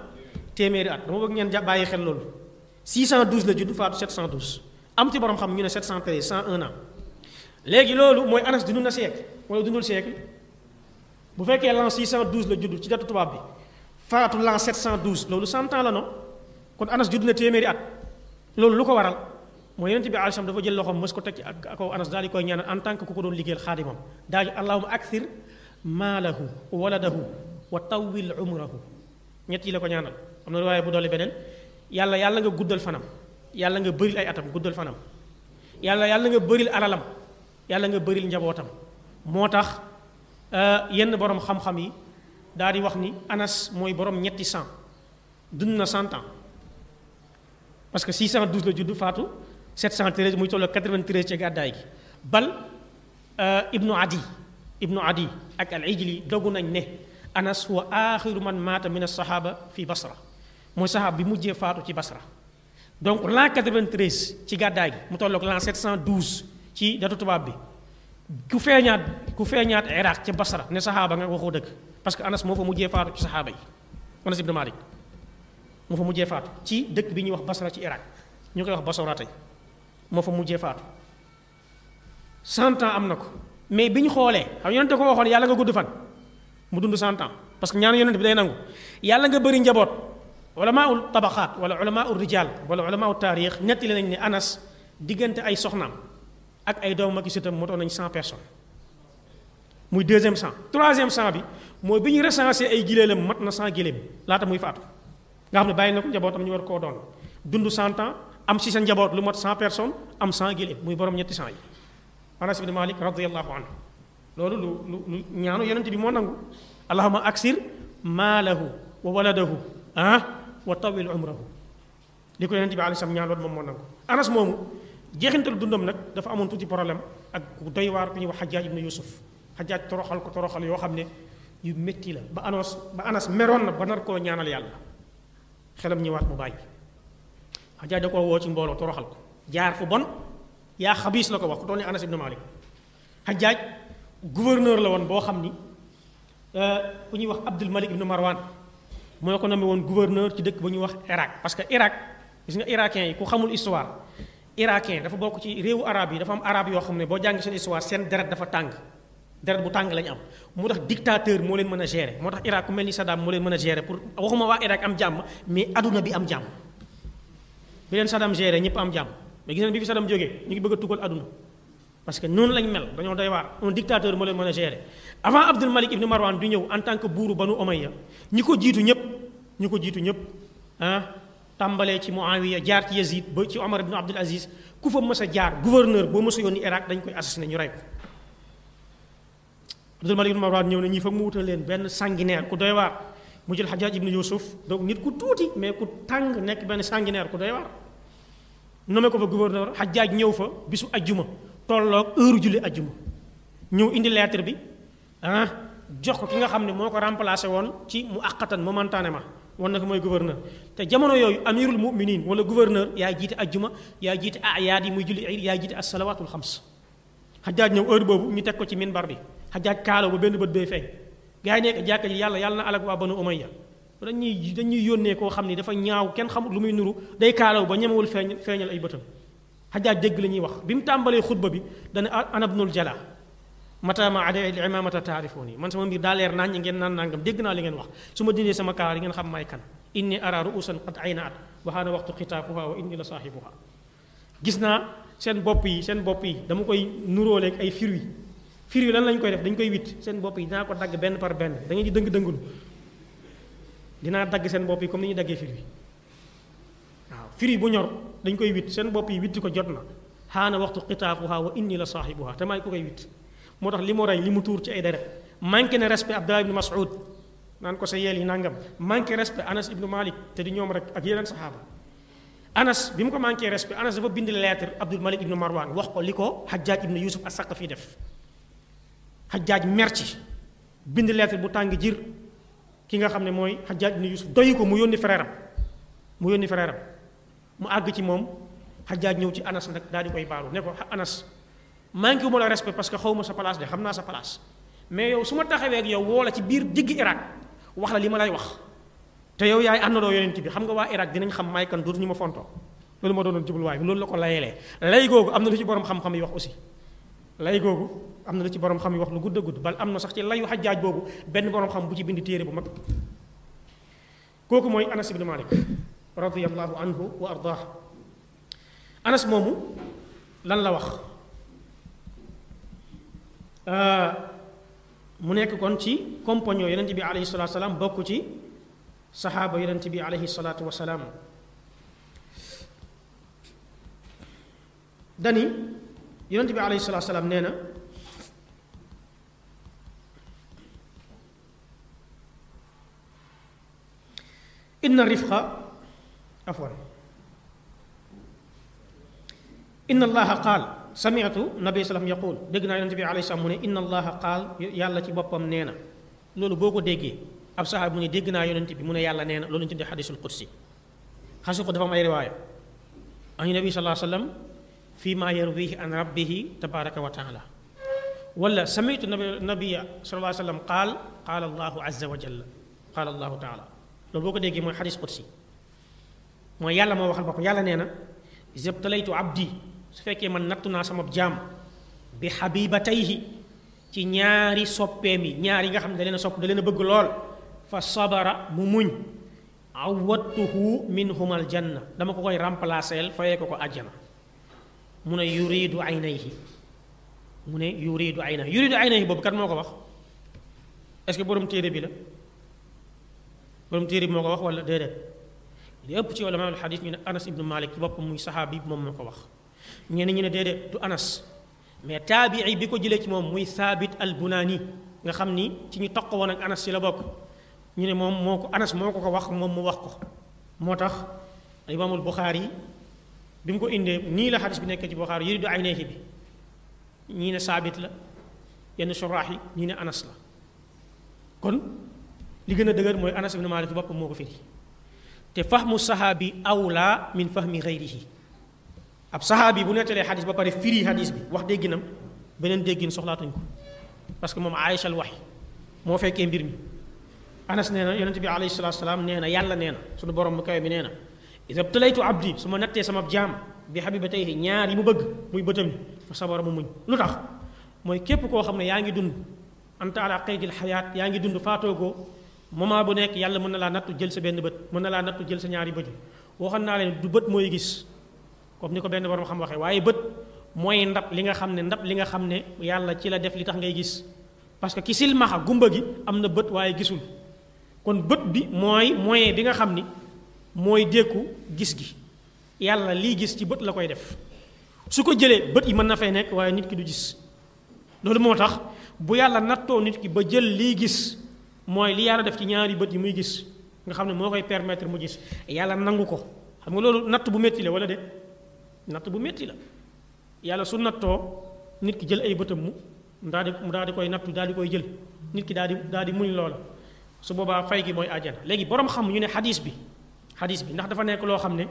téeméeri at dama bëgg ngeen ja bàyyi xel loolu six cent douze la judd faatu sept cent douze am ci borom xam ñu ne sept cent treize cent un ans léegi loolu mooy Anas dund na siècle wala dundul siècle bu fekkee l'an six cent douze la judd ci datu tubaab bi faatu l'an sept cent douze loolu cent ans la non kon Anas judd na téeméeri at loolu lu ko waral mooy yonent bi alayhi salaam dafa jël loxoom mës ko teg ci ak kaw Anas daal di koy ñaanal en tant que ku ko doon liggéeyal xaadimam daal di allahumma akthir maalahu waladahu wa tawwil umrahu ñett yi la ko ñaanal am na waaye bu dolli beneen yàlla yàlla nga guddal fanam yàlla nga bëril ay atam guddal fanam yàlla yàlla nga bëril alalam yàlla nga bëril njabootam moo tax yenn borom xam-xam yi daal di wax ni Anas mooy borom ñetti cent dund na cent ans parce que six cent douze la judd faatu sept cent treize muy tolloo quatre-vingt-treize ci gàddaay gi bal ibnu adi ibnu adi ak al ijli dogu nañ ne Anas wa axiru man maata min as-sahaba fi Basra mooy saxaaba bi mujjee faatu ci Basra donc l'an quatre-vingt-treize ci gàddaay gi mu tolloog l'an sept cent douze ci datu tubaab bi ku feeñaat ku feeñaat Iraq ci Basra ne saxaaba nga waxoo dëgg parce que Anas moo fa mujjee faatu ci saxaaba yi Anas ibn Malik moo fa mujjee faatu ci dëkk bi ñuy wax Basra ci Iraq ñu koy wax Basra tey moo fa mujjee faatu cent ans am na ko mais bi ñu xoolee xam yonente ko waxoon yàlla nga gudd fan mu dund cent ans parce que ñaanu yonente bi day nangu yàlla nga bëri njaboot ulamaul tabaxaat wala ulamaul rijal wala ulamaul taarix nettali nañ ne Anas diggante ay soxnaam ak ay doomam ak sëtam motoon nañ cent personnes muy deuxième cent troisième cent bi mooy bi ñu recensé ay giléelam mat na cent giléem laata muy faatu nga xam ne bàyyi na ko njabootam ñu war koo doon dund cent ans am si sa njaboot lu mat cent personnes am cent giléem muy borom ñetti cent yi Anas ibn Malik radiyallahu anhu loolu lu lu lu ñaanu yonent bi moo nangu allahumma aksir maalahu wa waladahu ah wa tawil umrahu li ko yonent bi alayhi salaam ñaan loolu moom moo nangu Anas moomu jeexintal dundam nag dafa amoon tuuti problème ak ku doy waar ku ñuy wax Hajjaaj ibn Yusuf Hajjaaj toroxal ko toroxal yoo xam ne yu métti la ba Anas ba Anas meroon na ba nar koo ñaanal yàlla xelam ñëwaat mu bàyyi Hajjaaj da koo woo ci mbooloo toroxal ko jaar fu bon yaa xabiis la ko wax ku toll ni Anas ibn Malik Hajjaaj gouverneur la woon boo xam ni ku ñuy wax Abdul Malik ibn Marwan moo ko nommé woon gouverneur ci dëkk ba ñuy wax Irak parce que Irak gis nga irakien yi ku xamul histoire irakien dafa bokk ci réewu arab yi dafa am arab yoo xam ne boo jàng seen histoire seen deret dafa tàng deret bu tàng lañu am moo tax dictateur moo leen mën a gérer moo tax Irak ku mel ni Saddam moo leen mën a gérer pour waxuma waa Irak am jàmm mais adduna bi am jàmm bi leen Saddam gérer ñëpp am jàmm mais gis ngeen bi fi Saddam jógee ñu ngi bëgg a tukkal adduna parce que noonu lañ mel dañoo doy waar un dictateur moo leen mën a gérer avant Abdul Malik ibn Marwan du ñëw en tant que buuru Banu Umayya ñi ko jiitu ñëpp ñi ko jiitu ñëpp ah tàmbalee ci Muawiya jaar ci Yazid ba ci Omar ibn Abdul Aziz ku fa mës a jaar gouverneur boo mës a yónni Irak dañ koy assassiné ñu rey ko Abdul Malik ibn Marwan ñëw na ñii foog mu wutal leen benn sanguinaire ku doy waar mu jël Hajjaj ibn Yusuf donc nit ku tuuti mais ku tàng nekk benn sanguinaire ku doy waar nommé ko fa gouverneur Hajjaj ñëw fa bisu ajjuma tolloog heure julli ajjuma ñëw indi lettre bi ah jox ko ki nga xam ne moo ko remplacé woon ci mu àqatan momentanément wan na ko mooy gouverneur te jamono yooyu amirul muminin wala gouverneur yaa jiite ajjuma yaa jiite ayaat yi muy julli iid yaa jiite as-salawaatul xams Hajjaj ñëw heure boobu ñu teg ko ci minbar bi Hajjaj kaalaw ba benn bët bay feeñ gars yi nekk jàkka ji yàlla yàlla na alag waa Banu Umayya dañuy dañuy yónnee koo xam ni dafa ñaaw kenn xamul lu muy nuru day kaalaw ba ñemewul feeñ feeñal ay bëtam Hajjaj dégg la ñuy wax bi mu tàmbalee xutba bi dana ana ibnul jala mata ma ada al imamata taarifuni man sama mbir daa leer naañ ngeen naan nangam dégg naa li ngeen wax su ma dindee sama kaar yi ngeen xam may kan inni ara ruusan qad aynaat wa haana waxtu xitaafuha wa inni la saahibuha gis naa seen bopp yi seen bopp yi dama koy nuróoleeg ay fruits fruits lan lañ koy def dañ koy witt seen bopp yi dinaa ko dagg benn par benn da ngeen di dëng dëngulu dinaa dagg seen bopp yi comme ni ñuy daggee fruits waaw fruits bu ñor dañ koy witt seen bopp yi witti ko jot na haana waxtu xitaafuha wa inni la saahibuha te maay ku koy witt moo tax li mu rey li mu tuur ci ay deret manqué na respect Abdallah ibn Mas'ud naan ko sa yeel yi nangam manqué respect Anas ibn Malik te di ñoom rek ak yeneen saxaaba Anas bi mu ko manqué respect Anas dafa bind lettre Abdul Malik ibn Marwan wax ko li ko Hajjaj ibn Yusuf as-Saqafi def Hajjaj merci bind lettre bu tàng jir ki nga xam ne mooy Hajjaj ibn Yusuf doyu ko mu yónni frère am mu yónni frère am mu àgg ci moom Hajjaj ñëw ci Anas nag daal di koy baalu ne ko Anas manqué wu ma la respect parce que xaw ma sa place de xam naa sa place mais yow su ma taxawee ak yow woo la ci biir digg Irak wax la li ma lay wax te yow yaay àndandoo yonent bi xam nga waa Irak dinañ xam may kan dootuñu ma fontoo loolu moo doonoon jubluwaay bi loolu la ko layelee lay googu am na lu ci borom xam-xam yi wax aussi lay googu am na lu ci borom xam yi wax lu gudd a gudd bal am na sax ci layu xajjaaj boobu benn borom xam bu ci bind téere bu mag kooku mooy Anas ibn Malik radiyallahu anhu wa ardaah Anas moomu lan la wax mu nekk kon ci compagnon yonent bi alayhi salaatu wasalaam bokk ci saxaaba yonent bi alayhi salaatu wasalaam dani yonent bi alayhi salaatu wasalaam nee na inna rifqa afwan inna allaha qaal sami'tu nabi sallam yaqul dégg naa yonent bi alayhi salaam mu ne inna allaha qaal yàlla ci boppam nee na loolu boo ko déggee ab saxaaba mu ne dégg naa yonent bi mu ne yàlla nee na loolu ñu tuddee xadisul qudsi xasu ko dafa am ay riwaaya an nabi sallallahu alayhi wa sallam fii maa yarwihi an rabbihi tabaraka wa taala wala sami'tu nabi nabiya sallallahu alayhi wa sallam qaal qaala allahu azza wa jalla qaala allahu taala loolu boo ko déggee mooy xadis qudsi mooy yàlla moo waxal boppam yàlla nee na izabtalaytu abdi su fekkee man nattu naa sama jaam bi xabibatayhi ci ñaari soppeem yi ñaar yi nga xam ne da leen a sopp da leen a bëgg lool fa sabara mu muñ awattuhu minhum aljanna dama ko koy remplacer fayee ko ko àjjana mu ne yuridu aynayhi mu ne yuridu aynayhi yuridu aynayhi boobu kat moo ko wax est-ce que borom téere bi la borom téere bi moo ko wax wala déedéet li ëpp ci ulamaul xadis ñu ne Anas ibnu Malik ci boppam muy saxaabi bi moom moo ko wax ñenn ñu ne déedéet du Anas mais taabii bi ko jëlee ci moom muy Thabit al Bunani nga xam ni ci ñu toq woon ak Anas ci la bokk ñu ne moom moo ko Anas moo ko ko wax moom mu wax ko moo tax imaamul Buxaari bi mu ko indee nii la xadis bi nekk ci Buxaari yuridu aynayhi bi ñii ne Thabit la yenn suraax yi ñii ne Anas la kon li gën a dëgër mooy Anas ibn Malik ci boppam moo ko firi te fahmu sahaabi awla min fahmi gayrihi ab sahaabi bu nettalee xadis ba pare firi xadis bi wax dégginam beneen déggin soxlaatuñ ko parce que moom Aïcha al waxyi moo fekkee mbir mi Anas nee na yonent bi alayhi salaatu salaam nee na yàlla nee na suñu borom mu kawe bi nee na iza btalaytu abdi su ma nattee sama jaam bi habibatayhi ñaar yi mu bëgg muy bëtam yi fa sabara mu muñ lu tax mooy képp koo xam ne yaa ngi dund anta ala qaydil xayaat yaa ngi dund faatoogoo moment bu nekk yàlla mën na laa nattu jël sa benn bët mën na laa nattu jël sa ñaari bët waxoon naa leen du bët mooy gis comme ni ko benn borom xam waxee waaye bët mooy ndab li nga xam ne ndab li nga xam ne yàlla ci la def li tax ngay gis parce que ki silmaxa gumba gi am na bët waaye gisul kon bët bi mooy moyen bi nga xam ni mooy dékku gis gi yàlla lii gis ci bët la koy def su ko jëlee bët yi mën na fay nekk waaye nit ki du gis loolu moo tax bu yàlla nattoo nit ki ba jël lii gis mooy li yàlla def ci ñaari bët yi muy gis nga xam ne moo koy permettre mu gis yàlla nangu ko xam nga loolu natt bu métti la wala de natt bu métti la yàlla su nattoo nit ki jël ay bëtam mu daal di mu daal di koy nattu daal di koy jël nit ki daal di daal di muñ loola su boobaa fay gi mooy àjjana léegi borom xam ñu ne xadis bi xadis bi ndax dafa nekk loo xam ne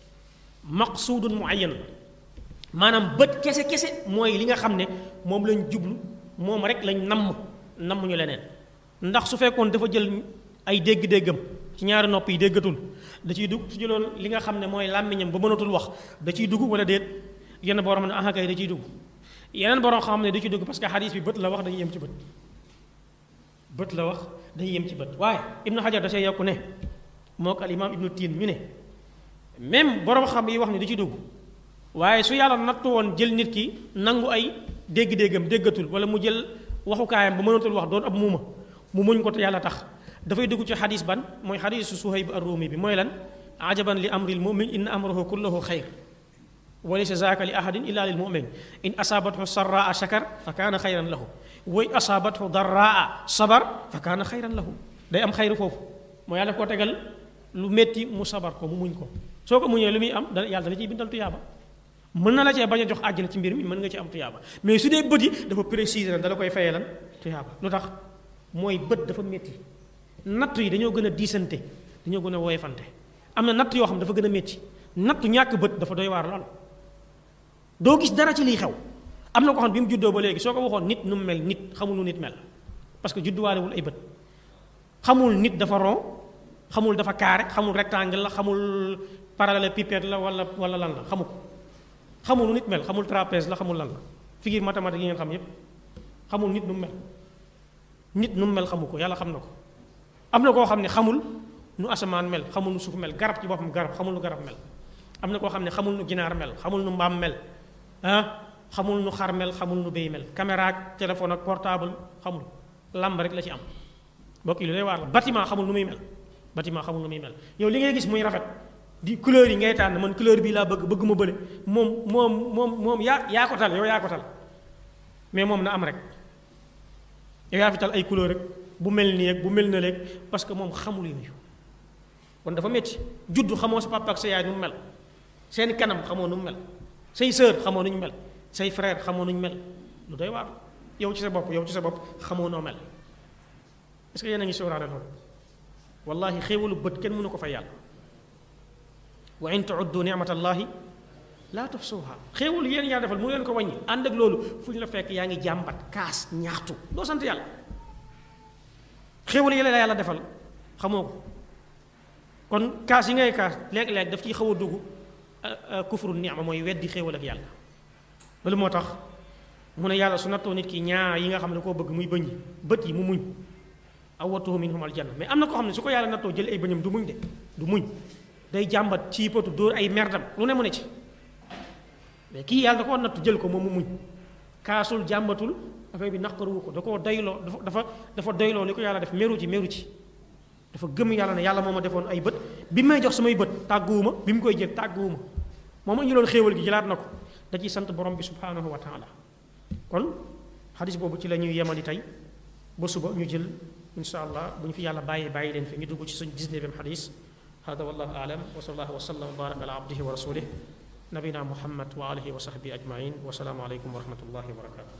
maqsuudun muayyan maanaam bët kese kese mooy li nga xam ne moom lañ jublu moom rek lañ namm namm ñu leneen ndax su fekkoon dafa jël ay dégg-déggam ci ñaari nopp yi déggatul da ciy dugg su jëloon li nga xam ne mooy làmmiñam ba mënatul wax da ciy dugg wala déet yenn borom ne ah kay da ciy dugg yeneen borom xam ne da ciy dugg parce que xadis bi bët la wax dañuy yem ci bët bët la wax dañuy yem ci bët waaye Ibnu Hajar da see yokku ne moo ko al imaam Ibnu Tiin ñu ne même borom xam yi wax ne da ciy dugg waaye su yàlla nattu woon jël nit ki nangu ay dégg-déggam déggatul wala mu jël waxukaayam ba mënatul wax doon ab muuma mu muñ ko te yàlla tax dafay dugg ci xadis ban mooy xadisu Suhayb ar-Rumi bi mooy lan ajaban li amril mumin inna amrahu kullahu xayr wa laysa zaaka li ahadin illa lil mumin in asaabathu sarraa shakar fa kaana xayran lahu wa in asaabathu darraa sabar fa kaana xayran lahu day am xayru foofu mooy yàlla koo tegal lu métti mu sabar ko mu muñ ko soo ko muñee lu muy am da yàlla dala ciy bindal tuyaaba mën na la cee bañ a jox àjjana ci mbir mi mën nga ci am tuyaaba mais su dee bët yi dafa préciser na dala koy fayee lan tuyaaba lu tax mooy bët dafa métti natt yi dañoo gën a diisante dañoo gën a woyefante am na natt yoo xam dafa gën a métti nattu ñàkk bët dafa doy waar lool doo gis dara ci liy xew am na ko xam bi mu juddoo ba léegi soo ko waxoon nit nu mu mel nit xamul nu nit mel parce que judduwaalewul ay bët xamul nit dafa ron xamul dafa carré xamul rectangle la xamul parallélépipède la wala wala lan la xamu ko xamul nu nit mel xamul trapèze la xamul lan la figure mathématique yi ngeen xam yépp xamul nit nu mel nit nu mel xamu ko yàlla xam na ko am na koo xam ne xamul nu asamaan mel xamul nu suuf mel garab ci boppam garab xamul nu garab mel am na koo xam ne xamul nu ginaar mel xamul nu mbaam mel ah xamul nu xar mel xamul nu béy mel caméra ak téléphone ak portable xamul lamb rek la ci am mbokk yi lu lay waar la bâtiment xamul nu muy mel bâtiment xamul nu muy mel yow li ngay gis muy rafet di couleur yi ngay tànn man couleur bii laa bëgg bëgg ma bële moom moom moom moom yaa yaa ko tal yow yaa ko tal mais moom na am rek yow yaa fi tal ay couleur rek bu mel nii ak bu mel na léeg parce que moom xamul yooyu kon dafa métti juddu xamoo sa papa ak sa yaay nu mu mel seen kanam xamoo nu mu mel say sœur xamoo nu ñu mel say frère xamoo nu ñu mel lu doy waar yow ci sa bopp yow ci sa bopp xamoo noo mel est-ce que yéen a ngi sóoraale loolu wallahi xéewalu bët kenn mënu ko fay yàlla wa in tuuddu nicmatallahi laa tuxsuha xéewalu yéen yaa defal mu leen ko wàññi ànd ak loolu fu ñu la fekk yaa ngi jàmbat kaas ñaxtu doo sant yàlla xéewalu yële la yàlla defal xamoo ko kon kaas yi ngay kaas léeg-léeg daf ciy xaw a dugg kufru nicma mooy weddi xéewal ak yàlla loolu moo tax mu ne yàlla su nattoo nit ki ñaar yi nga xam ne koo bëgg muy bëñ bët yi mu muñ awwatuhu minhum aljanna mais am na koo xam ne su ko yàlla nattoo jël ay bëñam du muñ de du muñ day jàmbat ci potu dóor ay merdam lu ne mu ne ci mais kii yàlla da koo nattu jël ko moom mu muñ kaasul jàmbatul affaire bi naqaruwu ko da koo doyloo dafa dafa dafa doyloo li ko yàlla def meru ci meru ci dafa gëm yàlla ne yàlla moo ma defoon ay bët bi may jox samay bët tàgguwuma bi mu koy jël tàgguwuma moom a ñu loon xéewal gi jëlaat na ko da ciy sant borom bi subhanahu wa taala kon xadis boobu ci la ñuy yemali tey ba suba ñu jël insha allah bu ñu fi yàlla bàyyi bàyyi leen fi ñu dugg ci suñ dix-neuvième xadis hada wallahu aalam wa sallallahu wa sallam wa baraka ala abdihi wa rasulih nabina muhammad wa alihi wa sahbihi ajmain wa salaamu aleykum wa rahmatullahi wa barakatuh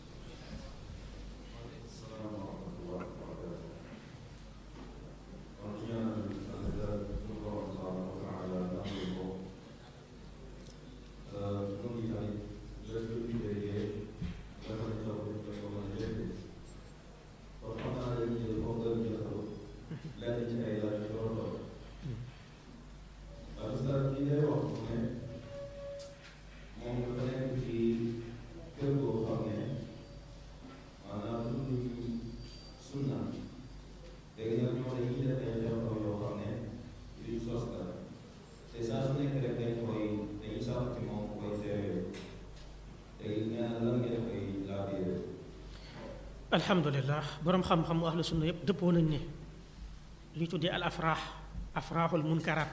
alhamdulillah borom xam-xam ahlu sunna yépp dëppoo nañ ne li tuddee al afraax afraaxul munkaraat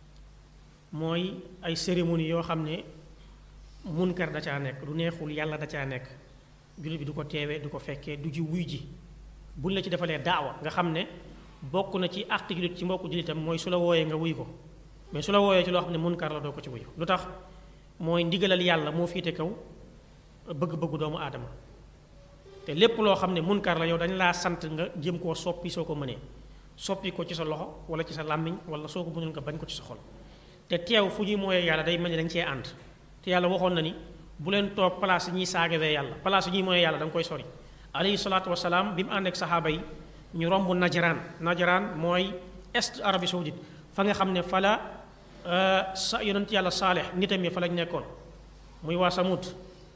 mooy ay cérémonie yoo xam ne munkar da caa nekk du neexul yàlla da caa nekk jullit bi du ko teewee du ko fekkee du ji wuy ji buñ la ci defalee daawa nga xam ne bokk na ci àq jullit ci mbokku jullitam mooy su la wooyee nga wuy ko mais su la wooyee ci loo xam ne munkar la doo ko ci wuyu lu tax mooy ndigalal yàlla moo fiite kaw bëgg-bëggu doomu aadama te lépp loo xam ne munkar la yow dañ laa sant nga jëm koo soppi soo ko mënee soppi ko ci sa loxo wala ci sa làmmiñ wala soo ko mënul nga bañ ko ci sa xol te teew fu ñuy mooyee yàlla day mel ni dañ cee ànd te yàlla waxoon na ni bu leen toog place yi ñuy saagawee yàlla place yi ñuy mooyee yàlla da nga koy sori alayhi salaatu wasalaam bi mu ànd ak saxaaba yi ñu romb najraan najraan mooy est Arabie saoudite fa nga xam ne fa la sa yonent yàlla saalex nitam yi fa lañ nekkoon muy waa Samud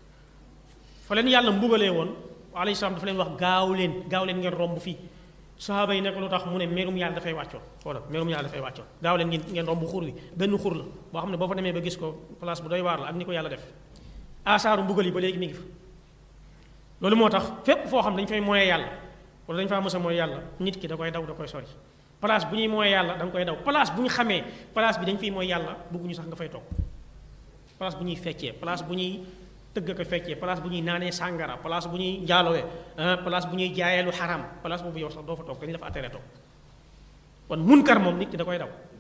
fa leen yàlla mbugalee woon alayhi salaam dafa leen wax gaaw leen gaaw leen ngeen romb fii sahaaba yi nekk lu tax mu ne merum yàlla dafay wàccoon xoolal merum yàlla dafay wàccoon gaaw leen ngeen ngeen romb xur wi benn xur la boo xam ne boo fa demee ba gis ko place bu doy waar la ak ni ko yàlla def asaaru mbugal yi ba léegi mi ngi fa loolu moo tax fépp foo xam dañ fay mooyee yàlla wala dañ faa mës a mooy yàlla nit ki da koy daw da koy sori place bu ñuy mooyee yàlla da nga koy daw place bu ñu xamee place bi dañ fiy mooy yàlla bëgguñu sax nga fay toog place bu ñuy feccee place bu ñuy tëgg ko feccee place bu ñuy naanee sàngara place bu ñuy njaalowee place bu ñuy jaayee lu xaram place boobu yow sax doo fa toog dañu dafa attere toog kon munkar moom nit ki da koy daw